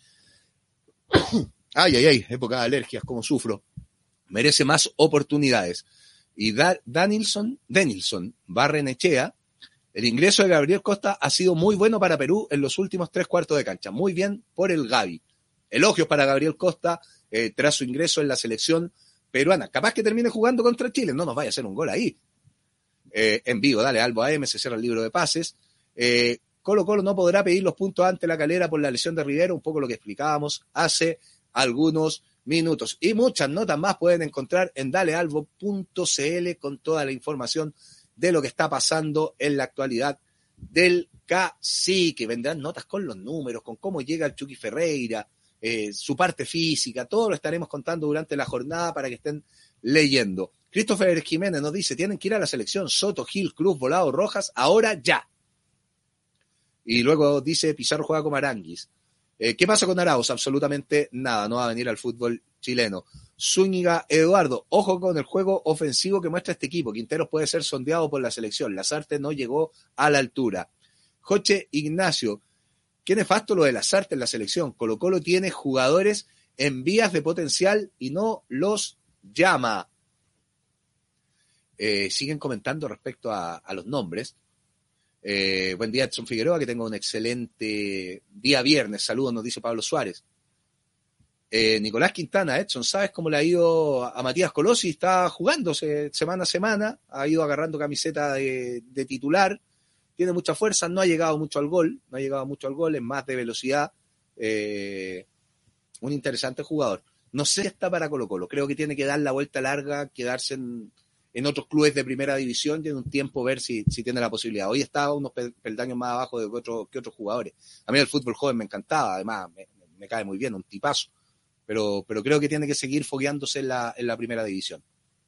ay, ay, ay, época de alergias, como sufro. Merece más oportunidades. Y da- Danilson, Denilson Barrenechea, el ingreso de Gabriel Costa ha sido muy bueno para Perú en los últimos tres cuartos de cancha. Muy bien por el Gavi. Elogios para Gabriel Costa eh, tras su ingreso en la selección peruana. Capaz que termine jugando contra Chile. No nos vaya a hacer un gol ahí. Eh, en vivo, dale, Albo A M, se cierra el libro de pases. Eh, Colo Colo no podrá pedir los puntos ante la Calera por la lesión de Rivero, un poco lo que explicábamos hace algunos minutos. Y muchas notas más pueden encontrar en dale albo punto c l con toda la información de lo que está pasando en la actualidad del Cacique. Vendrán notas con los números, con cómo llega el Chucky Ferreira, eh, su parte física, todo lo estaremos contando durante la jornada para que estén leyendo. Christopher Jiménez nos dice, tienen que ir a la selección Soto, Gil, Cruz, Volado, Rojas, ahora ya. Y luego dice, Pizarro juega como Aranguis. Eh, ¿Qué pasa con Arauz? Absolutamente nada, no va a venir al fútbol chileno. Zúñiga Eduardo, ojo con el juego ofensivo que muestra este equipo. Quinteros puede ser sondeado por la selección. Lasarte no llegó a la altura. Joche Ignacio, qué nefasto lo de Lasarte en la selección. Colo Colo tiene jugadores en vías de potencial y no los llama. Eh, siguen comentando respecto a, a los nombres. Eh, buen día, Edson Figueroa, que tenga un excelente día viernes. Saludos, nos dice Pablo Suárez. Eh, Nicolás Quintana, Edson, ¿sabes cómo le ha ido a, a Matías Colosi? Está jugándose semana a semana, ha ido agarrando camiseta de, de titular, tiene mucha fuerza, no ha llegado mucho al gol, no ha llegado mucho al gol, es más de velocidad. Eh, un interesante jugador. No sé si está para Colo Colo, creo que tiene que dar la vuelta larga, quedarse en... en otros clubes de primera división, tiene un tiempo ver si, si tiene la posibilidad. Hoy está unos peldaños más abajo de otros, que otros jugadores. A mí el fútbol joven me encantaba, además me, me cae muy bien, un tipazo. Pero, pero creo que tiene que seguir fogueándose en la, en la primera división.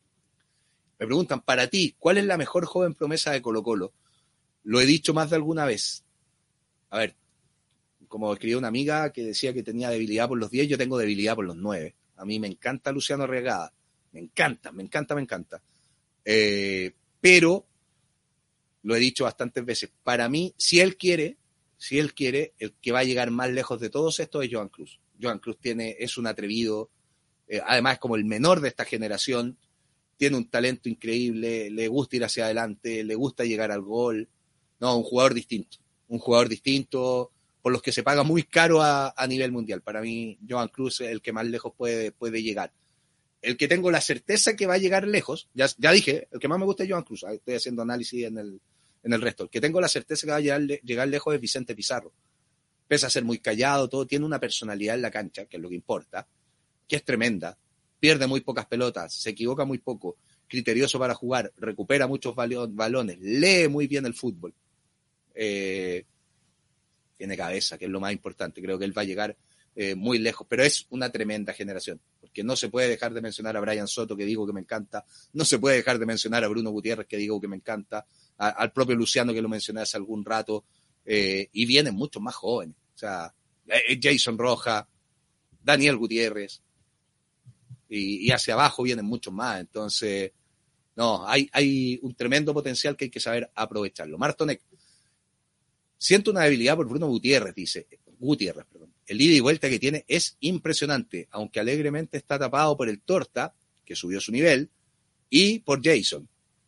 Me preguntan, para ti, ¿cuál es la mejor joven promesa de Colo Colo? Lo he dicho más de alguna vez. A ver, como escribió una amiga que decía que tenía debilidad por los diez, yo tengo debilidad por los nueve. A mí me encanta Luciano Arriagada. Me encanta, me encanta, me encanta. Eh, pero, lo he dicho bastantes veces, para mí, si él quiere, si él quiere, el que va a llegar más lejos de todos estos es Johan Cruz. Johan Cruz tiene, es un atrevido, eh, además es como el menor de esta generación, tiene un talento increíble, le gusta ir hacia adelante, le gusta llegar al gol. No, un jugador distinto, un jugador distinto, por los que se paga muy caro a, a nivel mundial. Para mí, Johan Cruz es el que más lejos puede, puede llegar. El que tengo la certeza que va a llegar lejos, ya, ya dije, el que más me gusta es Johan Cruz, estoy haciendo análisis en el, en el resto. El que tengo la certeza que va a llegar, llegar lejos es Vicente Pizarro. Pese a ser muy callado, todo, tiene una personalidad en la cancha, que es lo que importa, que es tremenda, pierde muy pocas pelotas, se equivoca muy poco, criterioso para jugar, recupera muchos balones, lee muy bien el fútbol, eh, tiene cabeza, que es lo más importante, creo que él va a llegar eh, muy lejos, pero es una tremenda generación, porque no se puede dejar de mencionar a Brian Soto, que digo que me encanta, no se puede dejar de mencionar a Bruno Gutiérrez, que digo que me encanta, a, al propio Luciano, que lo mencioné hace algún rato, eh, y vienen muchos más jóvenes. O sea, Jason Rojas, Daniel Gutiérrez, y, y hacia abajo vienen muchos más. Entonces, no, hay, hay un tremendo potencial que hay que saber aprovecharlo. Martonek, siento una debilidad por Bruno Gutiérrez, dice, Gutiérrez, perdón. El ida y vuelta que tiene es impresionante, aunque alegremente está tapado por el Torta, que subió su nivel, y por Jason.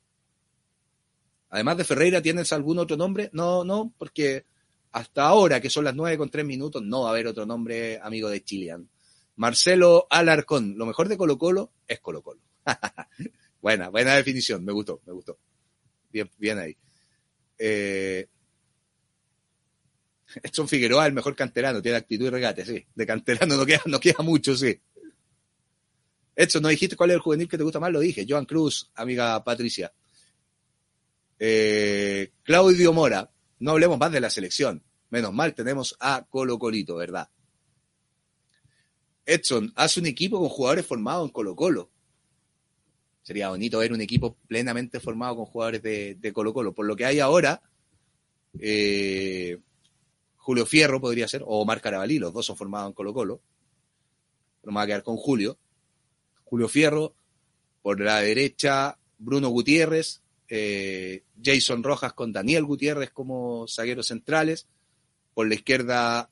Además de Ferreira, ¿tienes algún otro nombre? No, no, porque hasta ahora, que son las nueve con tres minutos, no va a haber otro nombre amigo de Chilean. Marcelo Alarcón, lo mejor de Colo Colo es Colo Colo. buena, buena definición, me gustó, me gustó. Bien, bien ahí. Eh, Edson Figueroa, el mejor canterano, tiene actitud y regate, sí. De canterano no queda, no queda mucho, sí. Edson, ¿no dijiste cuál es el juvenil que te gusta más? Lo dije. Johan Cruz, amiga Patricia. Eh, Claudio Mora, no hablemos más de la selección. Menos mal tenemos a Colo Colito, ¿verdad? Edson, hace un equipo con jugadores formados en Colo Colo. Sería bonito ver un equipo plenamente formado con jugadores de, de Colo Colo. Por lo que hay ahora, eh, Julio Fierro podría ser, o Omar Carabalí, los dos son formados en Colo Colo. Pero me va a quedar con Julio. Julio Fierro, por la derecha, Bruno Gutiérrez, eh, Jason Rojas con Daniel Gutiérrez como zagueros centrales. Por la izquierda,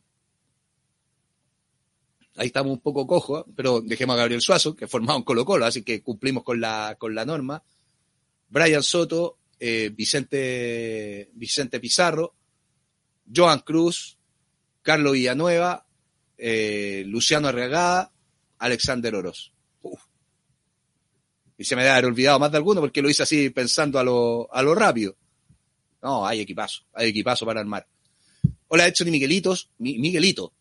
ahí estamos un poco cojos, pero dejemos a Gabriel Suazo, que es formado en Colo Colo, así que cumplimos con la, con la norma. Brian Soto, eh, Vicente, Vicente Pizarro, Johan Cruz, Carlos Villanueva, eh, Luciano Arriagada, Alexander Oroz. Uf. Y se me debe haber olvidado más de alguno porque lo hice así pensando a lo, a lo rápido. No, hay equipazo, hay equipazo para armar. Hola Edson y Miguelitos, Mi, Miguelito.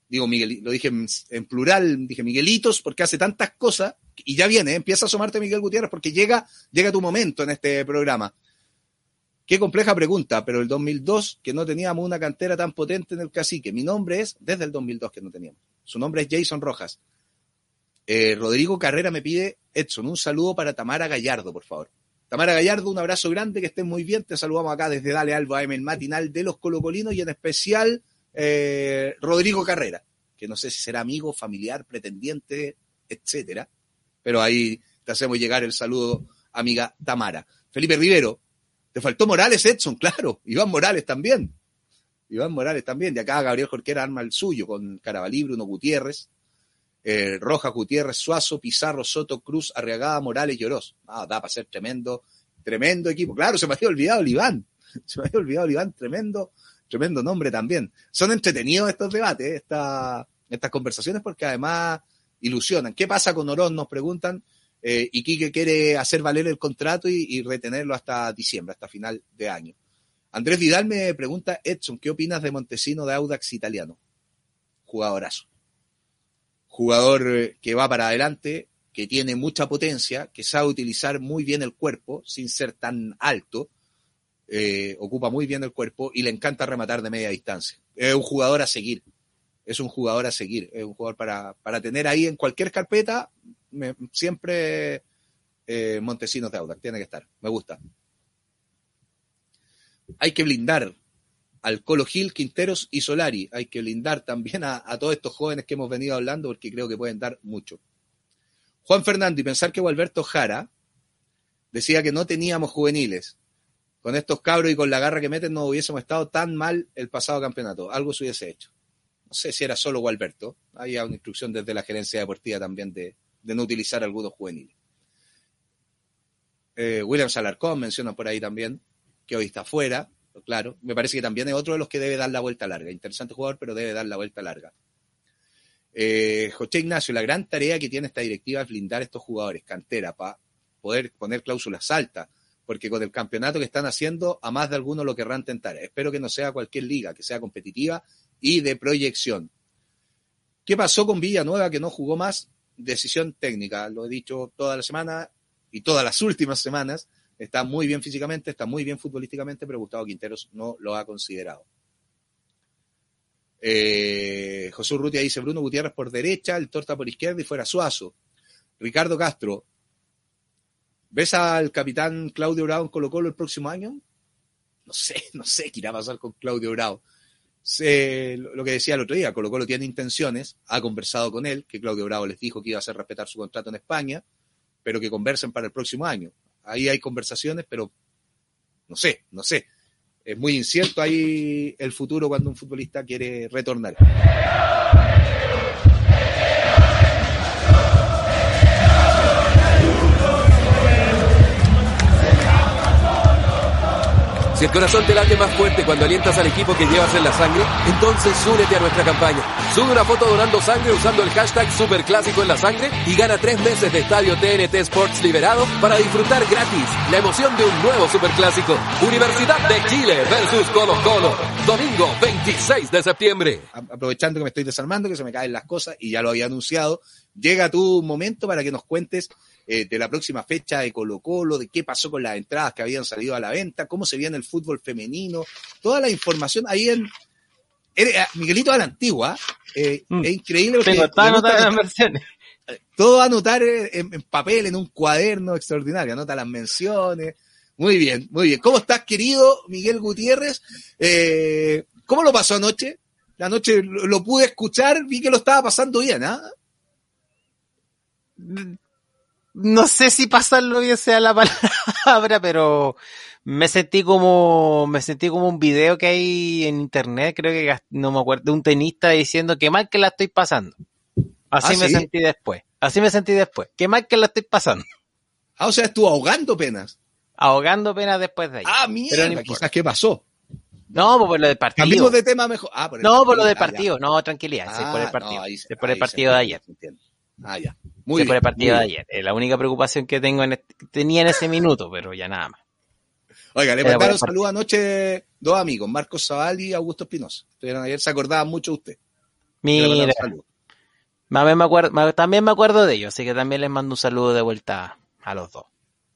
digo Miguel, lo dije en, en plural, dije Miguelitos, porque hace tantas cosas, y ya viene, ¿eh? Empieza a asomarte Miguel Gutiérrez, porque llega, llega tu momento en este programa. Qué compleja pregunta, pero el dos mil dos, que no teníamos una cantera tan potente en el Cacique. Mi nombre es, desde el dos mil dos que no teníamos. Su nombre es Jason Rojas. Eh, Rodrigo Carrera me pide, Edson, un saludo para Tamara Gallardo, por favor. Tamara Gallardo, un abrazo grande, que estés muy bien. Te saludamos acá desde Dale Albo A M, el matinal de los colocolinos, y en especial eh, Rodrigo Carrera, que no sé si será amigo, familiar, pretendiente, etcétera. Pero ahí te hacemos llegar el saludo, amiga Tamara. Felipe Rivero, te faltó Morales, Edson, claro. Iván Morales también. Iván Morales también. De acá Gabriel Jorquera arma el suyo con Carabalí, Bruno Gutiérrez, eh, Rojas, Gutiérrez, Suazo, Pizarro, Soto, Cruz, Arriagada, Morales y Oroz. Ah, da para ser tremendo, tremendo equipo. Claro, se me había olvidado el Iván. Se me había olvidado el Iván, tremendo, tremendo nombre también. Son entretenidos estos debates, esta, estas conversaciones, porque además ilusionan. ¿Qué pasa con Oroz? Nos preguntan. Eh, y Quique quiere hacer valer el contrato y, y retenerlo hasta diciembre, hasta final de año. Andrés Vidal me pregunta, Edson, ¿qué opinas de Montesino de Audax Italiano? Jugadorazo. Jugador que va para adelante, que tiene mucha potencia, que sabe utilizar muy bien el cuerpo, sin ser tan alto, eh, ocupa muy bien el cuerpo y le encanta rematar de media distancia. Es un jugador a seguir, es un jugador a seguir, es un jugador para, para tener ahí en cualquier carpeta. Me, siempre eh, Montesinos de Audax, tiene que estar, me gusta. Hay que blindar al Colo Gil, Quinteros y Solari, hay que blindar también a, a todos estos jóvenes que hemos venido hablando, porque creo que pueden dar mucho. Juan Fernando, y pensar que Gualberto Jara decía que no teníamos juveniles, con estos cabros y con la garra que meten no hubiésemos estado tan mal el pasado campeonato, algo se hubiese hecho. No sé si era solo Gualberto, había una instrucción desde la gerencia deportiva también de de no utilizar algunos juveniles. Eh, William Alarcón menciona por ahí también, que hoy está fuera, claro, me parece que también es otro de los que debe dar la vuelta larga, interesante jugador, pero debe dar la vuelta larga. Eh, José Ignacio, la gran tarea que tiene esta directiva es blindar a estos jugadores, cantera, para poder poner cláusulas altas, porque con el campeonato que están haciendo, a más de algunos lo querrán tentar. Espero que no sea cualquier liga, que sea competitiva y de proyección. ¿Qué pasó con Villanueva, que no jugó más? Decisión técnica, lo he dicho toda la semana y todas las últimas semanas. Está muy bien físicamente, está muy bien futbolísticamente, pero Gustavo Quinteros no lo ha considerado. Eh, José Urrutia dice, Bruno Gutiérrez por derecha, el Torta por izquierda y fuera Suazo. Ricardo Castro, ¿ves al capitán Claudio Bravo en Colo Colo el próximo año? No sé, no sé qué irá a pasar con Claudio Bravo. Se, lo que decía el otro día, Colo Colo tiene intenciones, ha conversado con él, que Claudio Bravo les dijo que iba a hacer respetar su contrato en España, pero que conversen para el próximo año. Ahí hay conversaciones, pero no sé, no sé. Es muy incierto ahí el futuro cuando un futbolista quiere retornar. Si el corazón te late más fuerte cuando alientas al equipo que llevas en la sangre, entonces únete a nuestra campaña. Sube una foto donando sangre usando el hashtag Superclásico en la sangre y gana tres meses de estadio T N T Sports liberado para disfrutar gratis la emoción de un nuevo Superclásico. Universidad de Chile versus Colo Colo. Domingo veintiséis de septiembre. Aprovechando que me estoy desarmando, que se me caen las cosas y ya lo había anunciado, llega tu momento para que nos cuentes Eh, de la próxima fecha de Colo Colo, de qué pasó con las entradas que habían salido a la venta, cómo se viene el fútbol femenino, toda la información ahí en... Eh, Miguelito a la antigua, eh, mm. es increíble. Tengo todas anotadas las menciones. Todo anotar en, en papel, en un cuaderno extraordinario, anota las menciones. Muy bien, muy bien. ¿Cómo estás, querido Miguel Gutiérrez? Eh, ¿Cómo lo pasó anoche? La noche lo, lo pude escuchar, vi que lo estaba pasando bien, ¿ah? ¿eh? No sé si pasarlo bien sea la palabra, pero me sentí como, me sentí como un video que hay en internet, creo que no me acuerdo, de un tenista diciendo que mal que la estoy pasando. Así ¿Ah, me sí? sentí después. Así me sentí después. Que mal que la estoy pasando. Ah, o sea, estuvo ahogando penas. Ahogando penas después de ahí. Ah, mierda, pero no quizás qué pasó. No, pues por lo del partido. Cambiemos de tema mejor. Ah, por el no, partido. por lo del partido. Ah, no, tranquilidad. Ah, sí, por el partido. No, ahí, sí, por el partido de ayer. Ah, ya. Muy sí, bien, por el partido de ayer. Es la única preocupación que tengo en este, tenía en ese minuto, pero ya nada más. Oiga, le mandaron saludos anoche dos amigos, Marcos Zaval y Augusto Espinosa. Estuvieron ayer, se acordaban mucho de usted. Mira, también me, acuerdo, también me acuerdo de ellos, así que también les mando un saludo de vuelta a los dos.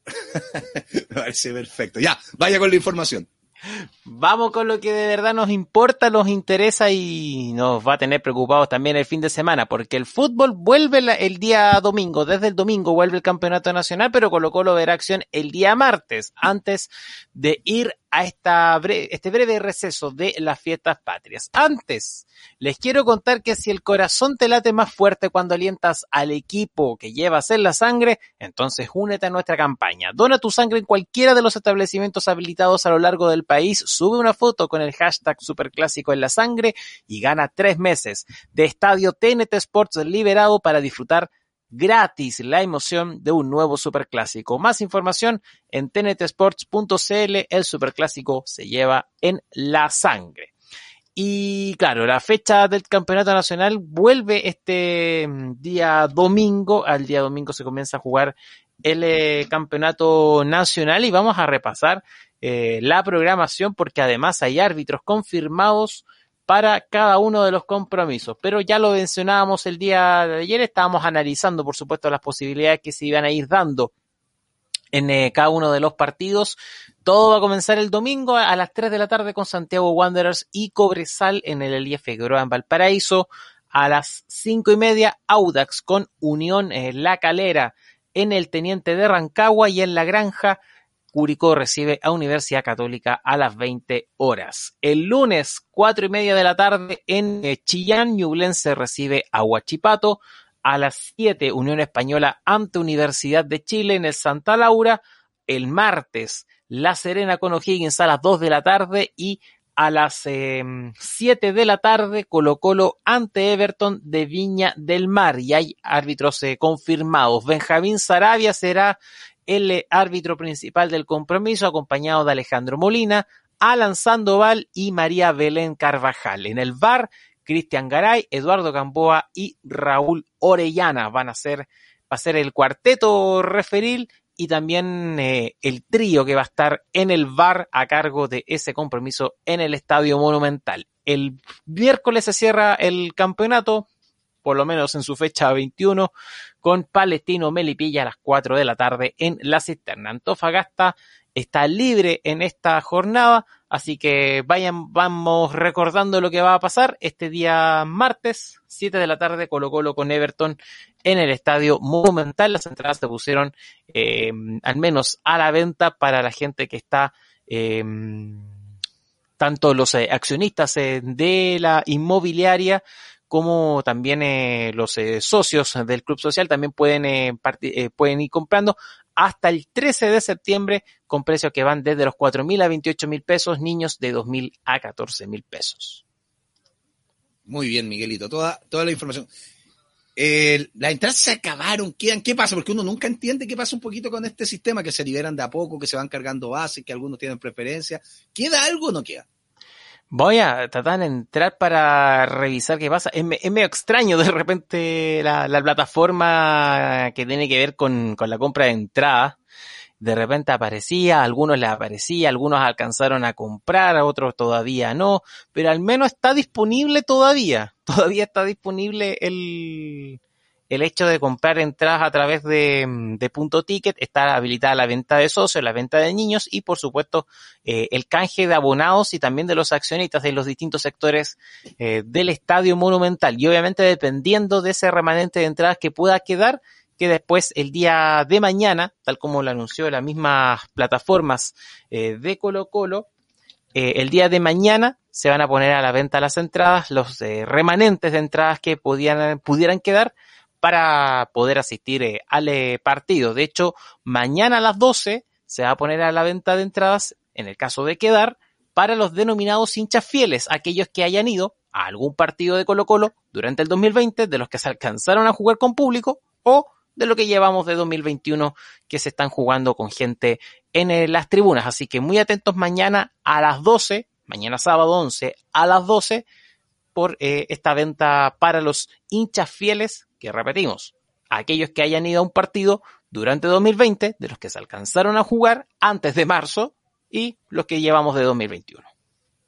Me parece perfecto. Ya, vaya con la información. Vamos con lo que de verdad nos importa, nos interesa y nos va a tener preocupados también el fin de semana, porque el fútbol vuelve el día domingo, desde el domingo vuelve el campeonato nacional, pero Colo-Colo verá acción el día martes, antes de ir a esta bre- este breve receso de las fiestas patrias. Antes, les quiero contar que si el corazón te late más fuerte cuando alientas al equipo que llevas en la sangre, entonces únete a nuestra campaña. Dona tu sangre en cualquiera de los establecimientos habilitados a lo largo del país, sube una foto con el hashtag Superclásico en la sangre y gana tres meses de estadio T N T Sports liberado para disfrutar gratis la emoción de un nuevo superclásico. Más información en t n t sports punto c l. El superclásico se lleva en la sangre. Y claro, la fecha del campeonato nacional vuelve este día domingo. Al día domingo se comienza a jugar el eh, campeonato nacional y vamos a repasar eh, la programación porque además hay árbitros confirmados para cada uno de los compromisos, pero ya lo mencionábamos el día de ayer, estábamos analizando por supuesto las posibilidades que se iban a ir dando en eh, cada uno de los partidos. Todo va a comenzar el domingo a las tres de la tarde con Santiago Wanderers y Cobresal en el Elías Figueroa en Valparaíso. A las cinco y media Audax con Unión eh, La Calera en el Teniente de Rancagua, y en La Granja Curicó recibe a Universidad Católica a las veinte horas. El lunes, cuatro y media de la tarde, en Chillán, Ñublense recibe a Huachipato. A las siete, Unión Española ante Universidad de Chile en el Santa Laura. El martes, La Serena con O'Higgins a las dos de la tarde. Y a las eh, siete de la tarde, Colo-Colo ante Everton de Viña del Mar. Y hay árbitros eh, confirmados. Benjamín Saravia será el árbitro principal del compromiso, acompañado de Alejandro Molina, Alan Sandoval y María Belén Carvajal. En el V A R, Cristian Garay, Eduardo Gamboa y Raúl Orellana van a ser, va a ser el cuarteto referil y también eh, el trío que va a estar en el V A R a cargo de ese compromiso en el Estadio Monumental. El miércoles se cierra el campeonato, por lo menos en su fecha veintiuno, con Palestino Melipilla a las cuatro de la tarde en La Cisterna. Antofagasta está libre en esta jornada, así que vayan, vamos recordando lo que va a pasar este día martes, siete de la tarde, Colo-Colo con Everton en el Estadio Monumental. Las entradas se pusieron eh, al menos a la venta para la gente que está, eh, tanto los eh, accionistas eh, de la inmobiliaria como también eh, los eh, socios del Club Social también pueden, eh, part- eh, pueden ir comprando hasta el trece de septiembre con precios que van desde los cuatro mil a veintiocho mil pesos, niños de dos mil a catorce mil pesos. Muy bien, Miguelito, toda, toda la información. Eh, las entradas se acabaron, quedan, ¿qué pasa? Porque uno nunca entiende qué pasa un poquito con este sistema, que se liberan de a poco, que se van cargando bases, que algunos tienen preferencia. ¿Queda algo o no queda? Voy a tratar de entrar para revisar qué pasa. Es, me, es medio extraño de repente la, la plataforma que tiene que ver con, con la compra de entradas. De repente aparecía, a algunos les aparecía, algunos alcanzaron a comprar, a otros todavía no, pero al menos está disponible todavía. Todavía está disponible el, el hecho de comprar entradas a través de, de Punto Ticket. Está habilitada la venta de socios, la venta de niños y por supuesto eh, el canje de abonados y también de los accionistas de los distintos sectores eh, del Estadio Monumental. Y obviamente dependiendo de ese remanente de entradas que pueda quedar, que después el día de mañana, tal como lo anunció las mismas plataformas eh, de Colo-Colo, eh, el día de mañana se van a poner a la venta las entradas, los eh, remanentes de entradas que podían, pudieran quedar para poder asistir eh, al eh, partido. De hecho, mañana a las doce se va a poner a la venta de entradas, en el caso de quedar, para los denominados hinchas fieles, aquellos que hayan ido a algún partido de Colo-Colo durante el dos mil veinte, de los que se alcanzaron a jugar con público o de lo que llevamos de dos mil veintiuno que se están jugando con gente en eh, las tribunas. Así que muy atentos mañana a las doce, mañana sábado once a las doce, por eh, esta venta para los hinchas fieles, que repetimos, aquellos que hayan ido a un partido durante dos mil veinte, de los que se alcanzaron a jugar antes de marzo y los que llevamos de dos mil veintiuno.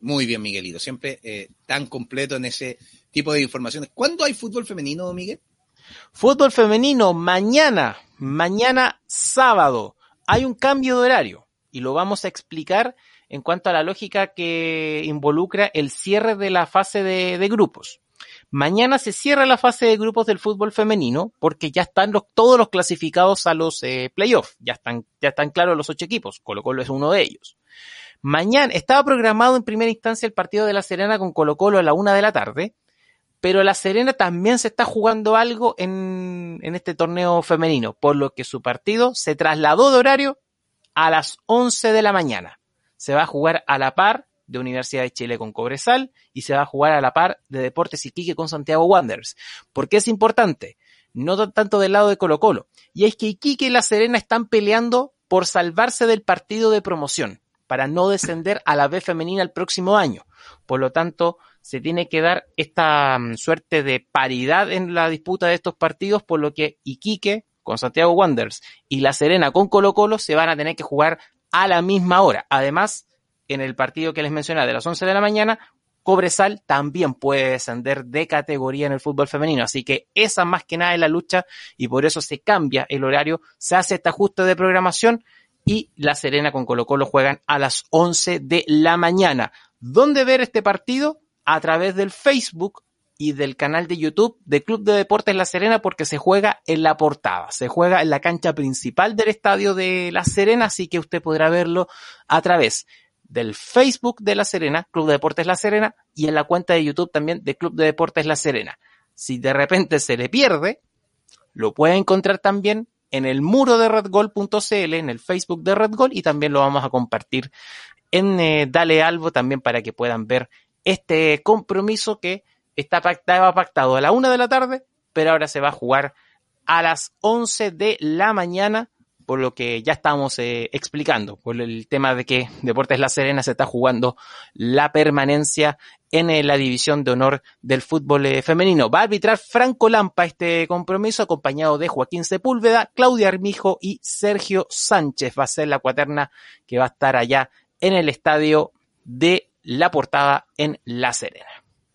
Muy bien, Miguelito. Siempre eh, tan completo en ese tipo de informaciones. ¿Cuándo hay fútbol femenino, Miguel? Fútbol femenino, mañana, mañana sábado. Hay un cambio de horario y lo vamos a explicar en cuanto a la lógica que involucra el cierre de la fase de, de grupos. Mañana se cierra la fase de grupos del fútbol femenino porque ya están los, todos los clasificados a los eh, playoffs. Ya están, ya están claros los ocho equipos. Colo-Colo es uno de ellos. Mañana estaba programado en primera instancia el partido de La Serena con Colo-Colo a la una de la tarde, pero La Serena también se está jugando algo en, en este torneo femenino, por lo que su partido se trasladó de horario a las once de la mañana. Se va a jugar a la par de Universidad de Chile con Cobresal y se va a jugar a la par de Deportes Iquique con Santiago Wanderers. ¿Por qué es importante? No tanto del lado de Colo-Colo. Y es que Iquique y La Serena están peleando por salvarse del partido de promoción para no descender a la B femenina el próximo año. Por lo tanto, se tiene que dar esta um, suerte de paridad en la disputa de estos partidos, por lo que Iquique con Santiago Wanderers y La Serena con Colo-Colo se van a tener que jugar a la misma hora. Además, en el partido que les mencioné de las once de la mañana, Cobresal también puede descender de categoría en el fútbol femenino. Así que esa más que nada es la lucha y por eso se cambia el horario, se hace este ajuste de programación y La Serena con Colo-Colo juegan a las once de la mañana. ¿Dónde ver este partido? A través del Facebook y del canal de YouTube de Club de Deportes La Serena, porque se juega en la portada, se juega en la cancha principal del estadio de La Serena, así que usted podrá verlo a través del Facebook de La Serena, Club de Deportes La Serena, y en la cuenta de YouTube también de Club de Deportes La Serena. Si de repente se le pierde, lo puede encontrar también en el muro de redgol punto c l, en el Facebook de Red Gol, y también lo vamos a compartir en eh, Dale Albo también para que puedan ver este compromiso que está pactado, pactado a la una de la tarde, pero ahora se va a jugar a las once de la mañana, por lo que ya estamos eh, explicando, por el tema de que Deportes La Serena se está jugando la permanencia en eh, la división de honor del fútbol eh, femenino. Va a arbitrar Franco Lampa este compromiso, acompañado de Joaquín Sepúlveda, Claudia Armijo y Sergio Sánchez. Va a ser la cuaterna que va a estar allá en el estadio de La Portada en La Serena.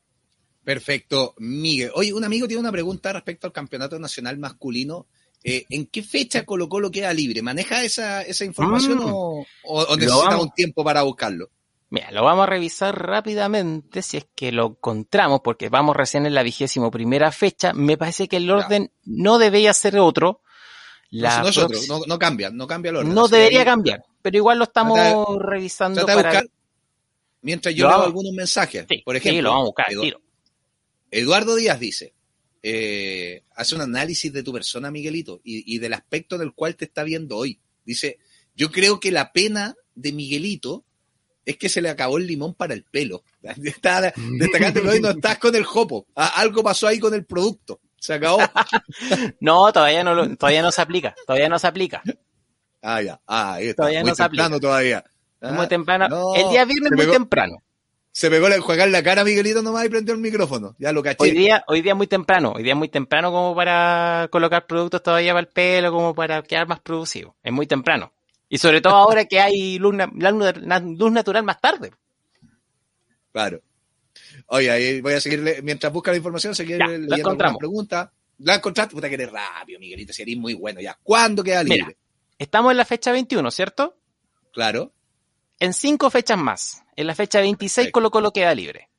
Perfecto, Miguel. Oye, un amigo tiene una pregunta respecto al campeonato nacional masculino. Eh, ¿En qué fecha Colo-Colo queda libre? ¿Maneja esa, esa información mm. o, o, o necesita vamos, un tiempo para buscarlo? Mira, lo vamos a revisar rápidamente si es que lo encontramos, porque vamos recién en la vigésimo primera fecha. Me parece que el orden claro. no debería ser otro. La no, si no, es otro. No, no cambia, no cambia el orden. No debería hay... cambiar, pero igual lo estamos trata de, revisando trata de para... buscar, mientras yo leo algunos mensajes. Sí, por ejemplo, sí, lo vamos a buscar, Edu... tiro. Eduardo Díaz dice, eh, hace un análisis de tu persona, Miguelito, y, y del aspecto en el cual te está viendo hoy. Dice, yo creo que la pena de Miguelito es que se le acabó el limón para el pelo. Está destacando hoy, no estás con el jopo. Ah, algo pasó ahí con el producto. Se acabó. No, todavía no lo, todavía no se aplica. Todavía no se aplica. Ah, ya. Ah, ahí está. Todavía muy no se temprano aplica. todavía. Ah, muy temprano. No, el día viernes muy pegó, temprano. Se pegó el jugar la cara a Miguelito nomás y prendió el micrófono. Ya lo caché. Hoy día, hoy día muy temprano. Hoy día muy temprano como para colocar productos todavía para el pelo, como para quedar más producido. Es muy temprano. Y sobre todo ahora que hay luz, luz natural más tarde. Claro. Oye, ahí voy a seguir, mientras busca la información, seguir ya, leyendo algunas preguntas. ¿La encontraste? Puta que eres rápido, Miguelito, si eres muy bueno ya. ¿Cuándo queda libre? Mira, estamos en la fecha veintiuno, ¿cierto? Claro. En cinco fechas más. En la fecha veintiséis Colo-Colo queda libre.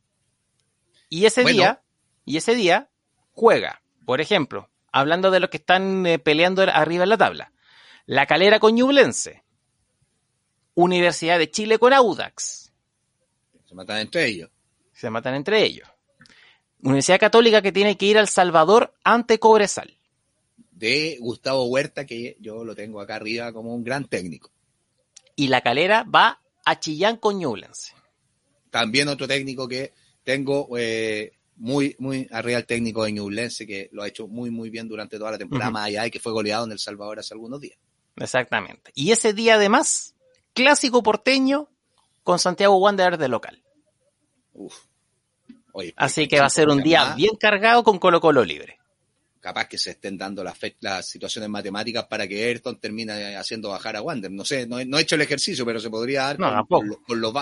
Y ese bueno. día, y ese día juega, por ejemplo, hablando de los que están eh, peleando arriba en la tabla, La Calera con Ñublense, Universidad de Chile con Audax. Se matan entre ellos. Se matan entre ellos. Universidad Católica que tiene que ir al Salvador ante Cobresal. De Gustavo Huerta, que yo lo tengo acá arriba como un gran técnico. Y La Calera va a Chillán con Ñublense. También otro técnico que tengo eh, muy, muy arriba, el técnico de Ñublense, que lo ha hecho muy, muy bien durante toda la temporada, uh-huh. más allá de que fue goleado en El Salvador hace algunos días. Exactamente. Y ese día además, clásico porteño con Santiago Wanderers de local. Uf. Oye, así que va a ser un día más bien cargado con Colo-Colo libre. Capaz que se estén dando las, fe- las situaciones matemáticas para que Ayrton termine haciendo bajar a Wander. No sé, no, no he hecho el ejercicio, pero se podría dar no, con, con, los, con, los,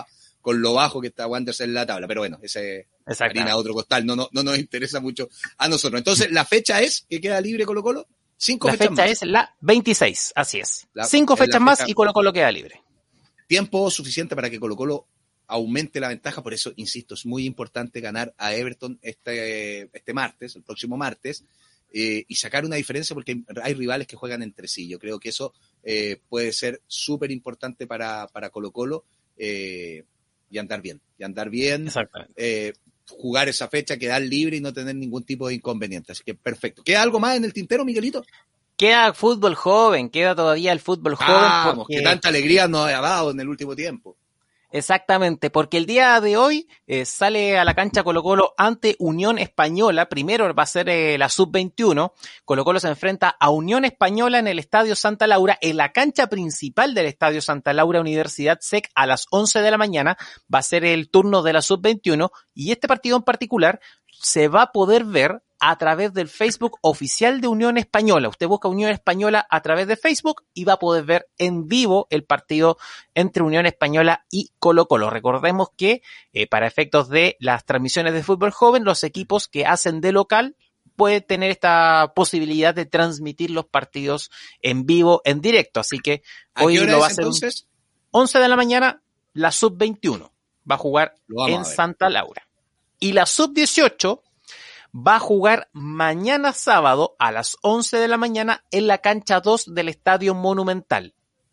con lo bajo que está Wanderers en la tabla. Pero bueno, ese es harina de otro costal, no, no, no nos interesa mucho a nosotros. Entonces, la fecha es que queda libre Colo Colo. Cinco la fechas fecha más. es la veintiséis, así es. La, Cinco fechas fecha... más y Colo Colo queda libre. Tiempo suficiente para que Colo Colo aumente la ventaja, por eso, insisto, es muy importante ganar a Everton este, este martes, el próximo martes, eh, y sacar una diferencia porque hay, hay rivales que juegan entre sí. Yo creo que eso eh, puede ser súper importante para, para Colo Colo eh, y andar bien, y andar bien, eh, jugar esa fecha, quedar libre y no tener ningún tipo de inconveniente. Así que perfecto. ¿Queda algo más en el tintero, Miguelito? Queda fútbol joven, queda todavía el fútbol joven. Vamos, porque... que tanta alegría nos ha dado en el último tiempo. Exactamente, porque el día de hoy eh, sale a la cancha Colo Colo ante Unión Española. Primero va a ser eh, la sub veintiuno. Colo Colo se enfrenta a Unión Española en el Estadio Santa Laura, en la cancha principal del Estadio Santa Laura Universidad S E C a las once de la mañana. Va a ser el turno de la sub veintiuno y este partido en particular se va a poder ver a través del Facebook oficial de Unión Española. Usted busca Unión Española a través de Facebook y va a poder ver en vivo el partido entre Unión Española y Colo Colo. Recordemos que eh, para efectos de las transmisiones de fútbol joven, los equipos que hacen de local pueden tener esta posibilidad de transmitir los partidos en vivo, en directo. Así que hoy lo va a hacer entonces? once de la mañana, la sub veintiuno va a jugar en Santa Laura. Y la sub dieciocho va a jugar mañana sábado a las once de la mañana en la cancha dos del Estadio Monumental.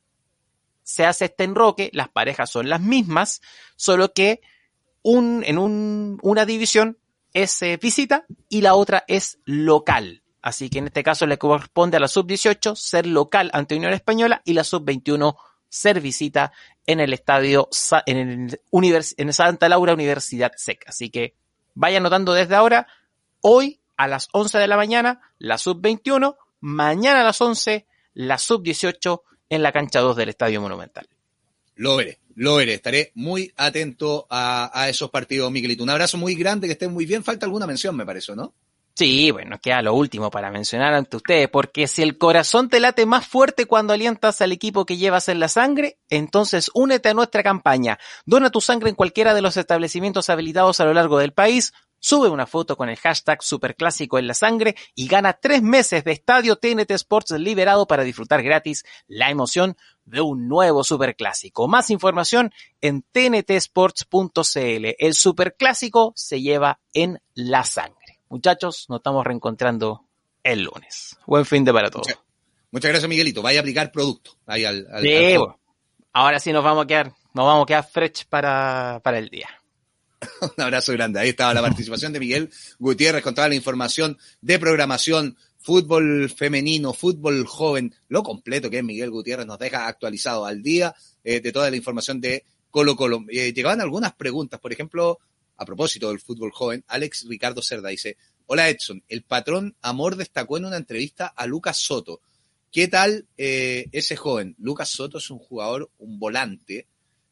Se hace este enroque, las parejas son las mismas, solo que un, en un, una división es eh, visita y la otra es local. Así que en este caso le corresponde a la sub dieciocho ser local ante Unión Española y la sub veintiuno ser visita en el estadio, en, el univers, en Santa Laura Universidad S E C. Así que vaya anotando desde ahora. Hoy a las once de la mañana, la sub veintiuno, mañana a las once, la sub dieciocho en la cancha dos del Estadio Monumental. Lo veré, lo veré. Estaré muy atento a, a esos partidos, Miguelito. Un abrazo muy grande, que estén muy bien. Falta alguna mención, me parece, ¿no? Sí, bueno, queda lo último para mencionar ante ustedes, porque si el corazón te late más fuerte cuando alientas al equipo que llevas en la sangre, entonces únete a nuestra campaña. Dona tu sangre en cualquiera de los establecimientos habilitados a lo largo del país. Sube una foto con el hashtag Superclásico en la sangre y gana tres meses de Estadio T N T Sports liberado para disfrutar gratis la emoción de un nuevo Superclásico. Más información en t n t sports punto c l. El Superclásico se lleva en la sangre. Muchachos, nos estamos reencontrando el lunes. Buen fin de para todos. Muchas, muchas gracias, Miguelito. Vaya a aplicar producto. Ahí al, al, sí, al bueno. Ahora sí nos vamos a quedar, nos vamos a quedar fresh para, para el día. Un abrazo grande. Ahí estaba la participación de Miguel Gutiérrez con toda la información de programación, fútbol femenino, fútbol joven, lo completo que es Miguel Gutiérrez, nos deja actualizado al día eh, de toda la información de Colo Colo. Eh, llegaban algunas preguntas, por ejemplo, a propósito del fútbol joven, Alex Ricardo Cerda dice: hola Edson, el patrón Amor destacó en una entrevista a Lucas Soto. ¿Qué tal eh, ese joven? Lucas Soto es un jugador, un volante,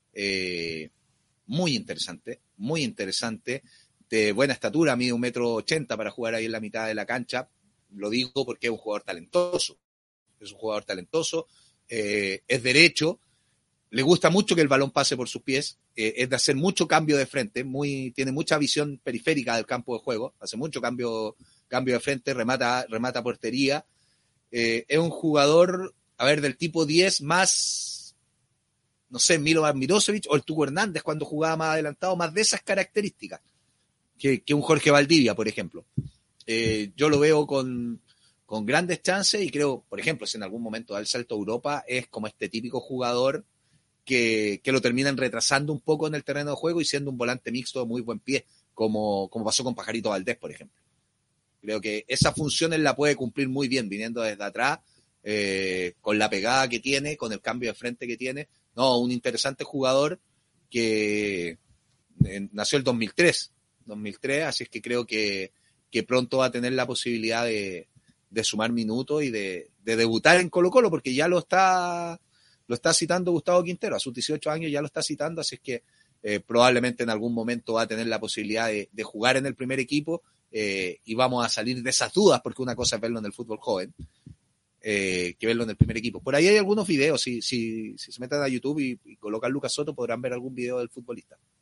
eh, muy interesante, muy interesante, de buena estatura, mide un metro ochenta para jugar ahí en la mitad de la cancha. Lo digo porque es un jugador talentoso, es un jugador talentoso, eh, es derecho, le gusta mucho que el balón pase por sus pies, eh, es de hacer mucho cambio de frente, muy, tiene mucha visión periférica del campo de juego, hace mucho cambio, cambio de frente, remata, remata portería, eh, es un jugador, a ver, del tipo diez más, no sé, Milovan Mirosevic o el Tuco Hernández cuando jugaba más adelantado, más de esas características que, que un Jorge Valdivia, por ejemplo. Eh, yo lo veo con, con grandes chances y creo, por ejemplo, si en algún momento da el salto a Europa, es como este típico jugador que, que lo terminan retrasando un poco en el terreno de juego y siendo un volante mixto de muy buen pie, como, como pasó con Pajarito Valdés, por ejemplo. Creo que esa función él la puede cumplir muy bien, viniendo desde atrás, eh, con la pegada que tiene, con el cambio de frente que tiene. No, un interesante jugador que eh, nació el dos mil tres, dos mil tres, así es que creo que, que pronto va a tener la posibilidad de, de sumar minutos y de, de debutar en Colo Colo, porque ya lo está, lo está citando Gustavo Quintero, a sus dieciocho años ya lo está citando, así es que eh, probablemente en algún momento va a tener la posibilidad de, de jugar en el primer equipo eh, y vamos a salir de esas dudas, porque una cosa es verlo en el fútbol joven, Eh, que verlo en el primer equipo. Por ahí hay algunos videos, si, si, si se meten a YouTube y, y colocan Lucas Soto, podrán ver algún video del futbolista.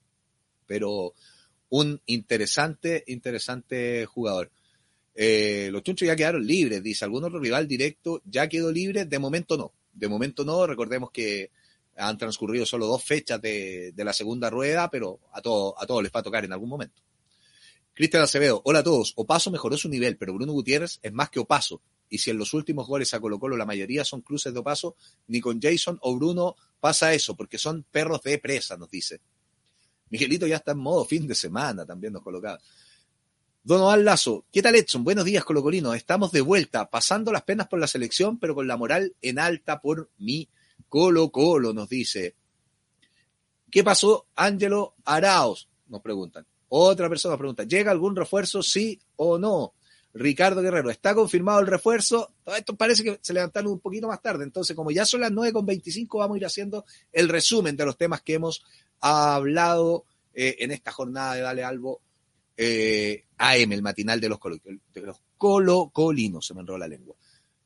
pero un interesante, interesante jugador. Eh, los chunchos ya quedaron libres, dice. ¿Algún otro rival directo ya quedó libre? De momento no. De momento no. Recordemos que han transcurrido solo dos fechas de, de la segunda rueda, pero a todos a todos les va a tocar en algún momento. Cristian Acevedo, hola a todos. Opaso mejoró su nivel, pero Bruno Gutiérrez es más que Opaso. Y si en los últimos goles a Colo Colo la mayoría son cruces de Opaso, ni con Jason o Bruno pasa eso, porque son perros de presa, nos dice. Miguelito ya está en modo fin de semana, también nos colocaba. Donovan Lazo, ¿qué tal Edson? Buenos días, colocolinos. Estamos de vuelta, pasando las penas por la selección, pero con la moral en alta por mi Colo Colo, nos dice. ¿Qué pasó, Ángelo Arauz? Nos preguntan. Otra persona nos pregunta, ¿llega algún refuerzo, sí o no? Ricardo Guerrero, ¿está confirmado el refuerzo? Todo esto parece que se levantaron un poquito más tarde, entonces como ya son las nueve con veinticinco, vamos a ir haciendo el resumen de los temas que hemos hablado eh, en esta jornada de Dale Albo eh, A M, el matinal de los, colo, de los colocolinos, se me enrola la lengua.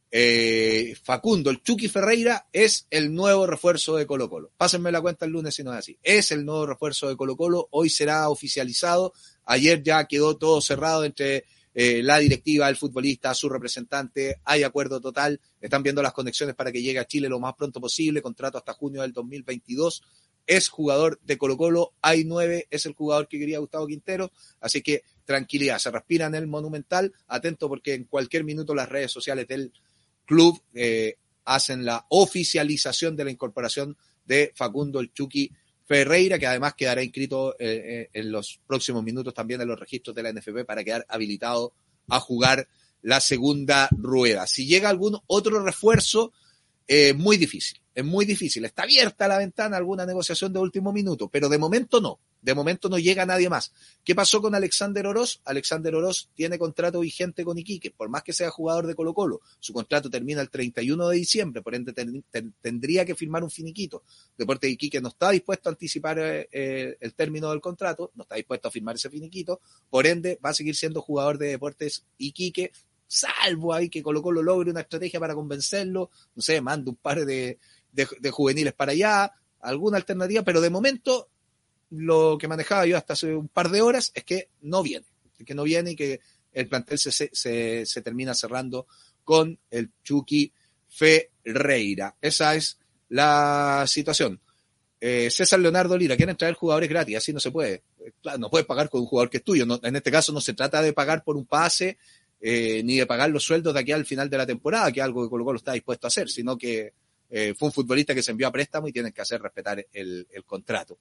Eh, Facundo, el Chucky Ferreira es el nuevo refuerzo de Colo Colo. Pásenme la cuenta el lunes si no es así. Es el nuevo refuerzo de Colo Colo, hoy será oficializado. Ayer ya quedó todo cerrado entre eh, la directiva, el futbolista, su representante. Hay acuerdo total. Están viendo las conexiones para que llegue a Chile lo más pronto posible. Contrato hasta junio del dos mil veintidós. Es jugador de Colo Colo. Hay nueve. Es el jugador que quería Gustavo Quintero. Así que tranquilidad. Se respira en el Monumental. Atento porque en cualquier minuto las redes sociales del club eh, hacen la oficialización de la incorporación de Facundo el Chucky Ferreira, que además quedará inscrito eh, eh, en los próximos minutos también en los registros de la N F P para quedar habilitado a jugar la segunda rueda. Si llega algún otro refuerzo, eh, muy difícil, es muy difícil. Está abierta la ventana a alguna negociación de último minuto, pero de momento no. De momento no llega nadie más. ¿Qué pasó con Alexander Oroz? Alexander Oroz tiene contrato vigente con Iquique, por más que sea jugador de Colo Colo. Su contrato termina el treinta y uno de diciembre, por ende ten, ten, tendría que firmar un finiquito. Deportes de Iquique no está dispuesto a anticipar eh, el término del contrato, no está dispuesto a firmar ese finiquito, por ende va a seguir siendo jugador de Deportes Iquique, salvo ahí que Colo Colo logre una estrategia para convencerlo, no sé, manda un par de, de, de juveniles para allá, alguna alternativa, pero de momento lo que manejaba yo hasta hace un par de horas es que no viene, que no viene y que el plantel se, se, se termina cerrando con el Chucky Ferreira. Esa es la situación. Eh, César Leonardo Lira, quieren traer jugadores gratis, así no se puede. Claro, no puedes pagar con un jugador que es tuyo. No, en este caso no se trata de pagar por un pase, eh, ni de pagar los sueldos de aquí al final de la temporada, que es algo que Colo Colo está dispuesto a hacer, sino que eh, fue un futbolista que se envió a préstamo y tienen que hacer respetar el, el contrato.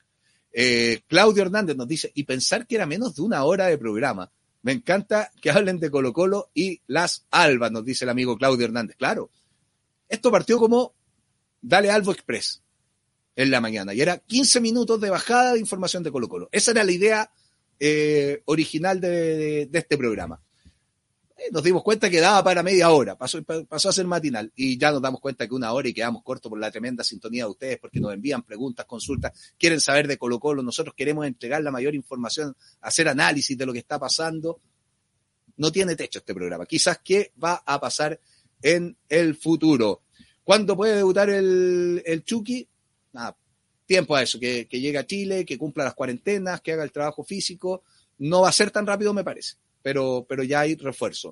Eh, Claudio Hernández nos dice, y pensar que era menos de una hora de programa. Me encanta que hablen de Colo Colo y las Albas, nos dice el amigo Claudio Hernández. Claro, esto partió como Dale Albo Express en la mañana y era quince minutos de bajada de información de Colo Colo. Esa era la idea eh, original de, de, de este programa. Eh, nos dimos cuenta que daba para media hora, pasó, pasó a ser matinal y ya nos damos cuenta que una hora y quedamos cortos por la tremenda sintonía de ustedes porque nos envían preguntas, consultas, quieren saber de Colo Colo, nosotros queremos entregar la mayor información, hacer análisis de lo que está pasando. No tiene techo este programa. Quizás qué va a pasar en el futuro. ¿Cuándo puede debutar el, el Chucky? Nada, tiempo a eso, que, que llegue a Chile, que cumpla las cuarentenas, que haga el trabajo físico. No va a ser tan rápido, me parece. Pero, pero ya hay refuerzo.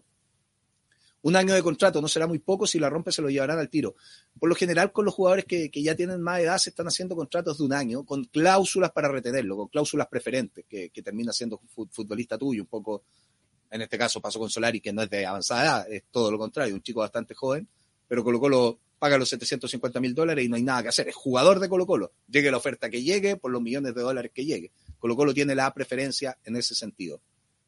Un año de contrato no será muy poco, si la rompe se lo llevarán al tiro. Por lo general con los jugadores que, que ya tienen más edad se están haciendo contratos de un año con cláusulas para retenerlo, con cláusulas preferentes, que, que termina siendo futbolista tuyo, un poco, en este caso pasó con Solari, que no es de avanzada edad, es todo lo contrario, un chico bastante joven, pero Colo Colo paga los setecientos cincuenta mil dólares y no hay nada que hacer, es jugador de Colo Colo, llegue la oferta que llegue, por los millones de dólares que llegue. Colo Colo tiene la preferencia en ese sentido.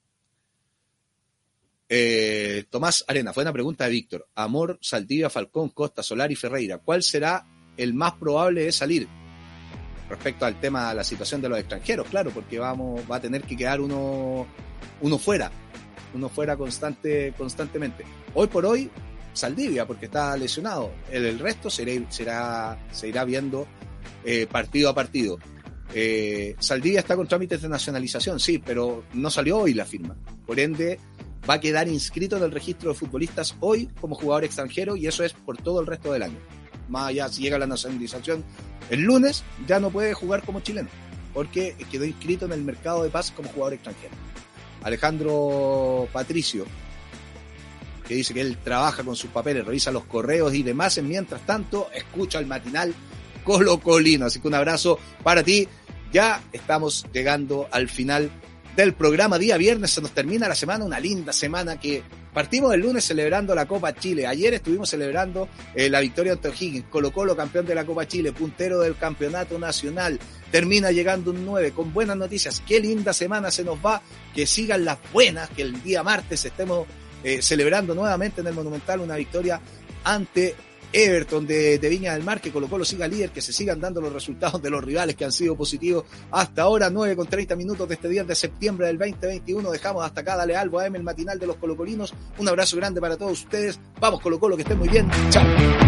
Eh, Tomás Arena, fue una pregunta de Víctor. Amor, Saldivia, Falcón, Costa, Solari, Ferreira. ¿Cuál será el más probable de salir? Respecto al tema de la situación de los extranjeros, claro, porque vamos, va a tener que quedar uno, uno fuera, uno fuera constante, constantemente. Hoy por hoy, Saldivia, porque está lesionado. El, el resto será, será, se irá viendo eh, partido a partido. Eh, Saldivia está con trámites de nacionalización, sí, pero no salió hoy la firma. Por ende, va a quedar inscrito en el registro de futbolistas hoy como jugador extranjero y eso es por todo el resto del año. Más allá, si llega la nacionalización el lunes, ya no puede jugar como chileno. porque quedó inscrito en el mercado de pases como jugador extranjero. Alejandro Patricio, que dice que él trabaja con sus papeles, revisa los correos y demás, mientras tanto escucha el matinal colocolino. Así que un abrazo para ti. Ya estamos llegando al final del programa. Día viernes, se nos termina la semana, una linda semana que partimos el lunes celebrando la Copa Chile. Ayer estuvimos celebrando eh, la victoria ante O'Higgins. Colo-Colo, campeón de la Copa Chile, puntero del campeonato nacional. Termina llegando un nueve con buenas noticias. Qué linda semana se nos va. Que sigan las buenas, que el día martes estemos eh, celebrando nuevamente en el Monumental una victoria ante Everton de, de Viña del Mar, que Colo-Colo siga líder, que se sigan dando los resultados de los rivales que han sido positivos hasta ahora. Nueve con treinta minutos de este diez de septiembre del veinte veintiuno. Dejamos hasta acá Dale Albo A M, el matinal de los colocolinos. Un abrazo grande para todos ustedes. Vamos Colo-Colo, que estén muy bien. Chao.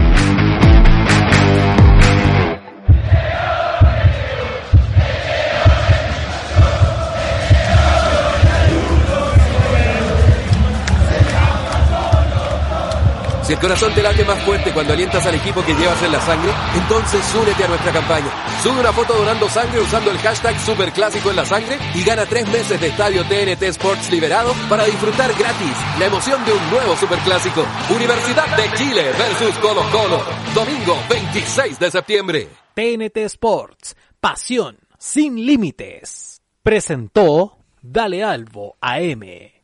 Si el corazón te late más fuerte cuando alientas al equipo que llevas en la sangre, entonces únete a nuestra campaña. Sube una foto donando sangre usando el hashtag Superclásico en la sangre y gana tres meses de estadio T N T Sports liberado para disfrutar gratis la emoción de un nuevo Superclásico. Universidad de Chile versus Colo-Colo. Domingo veintiséis de septiembre. T N T Sports, pasión sin límites. Presentó Dale Albo A M.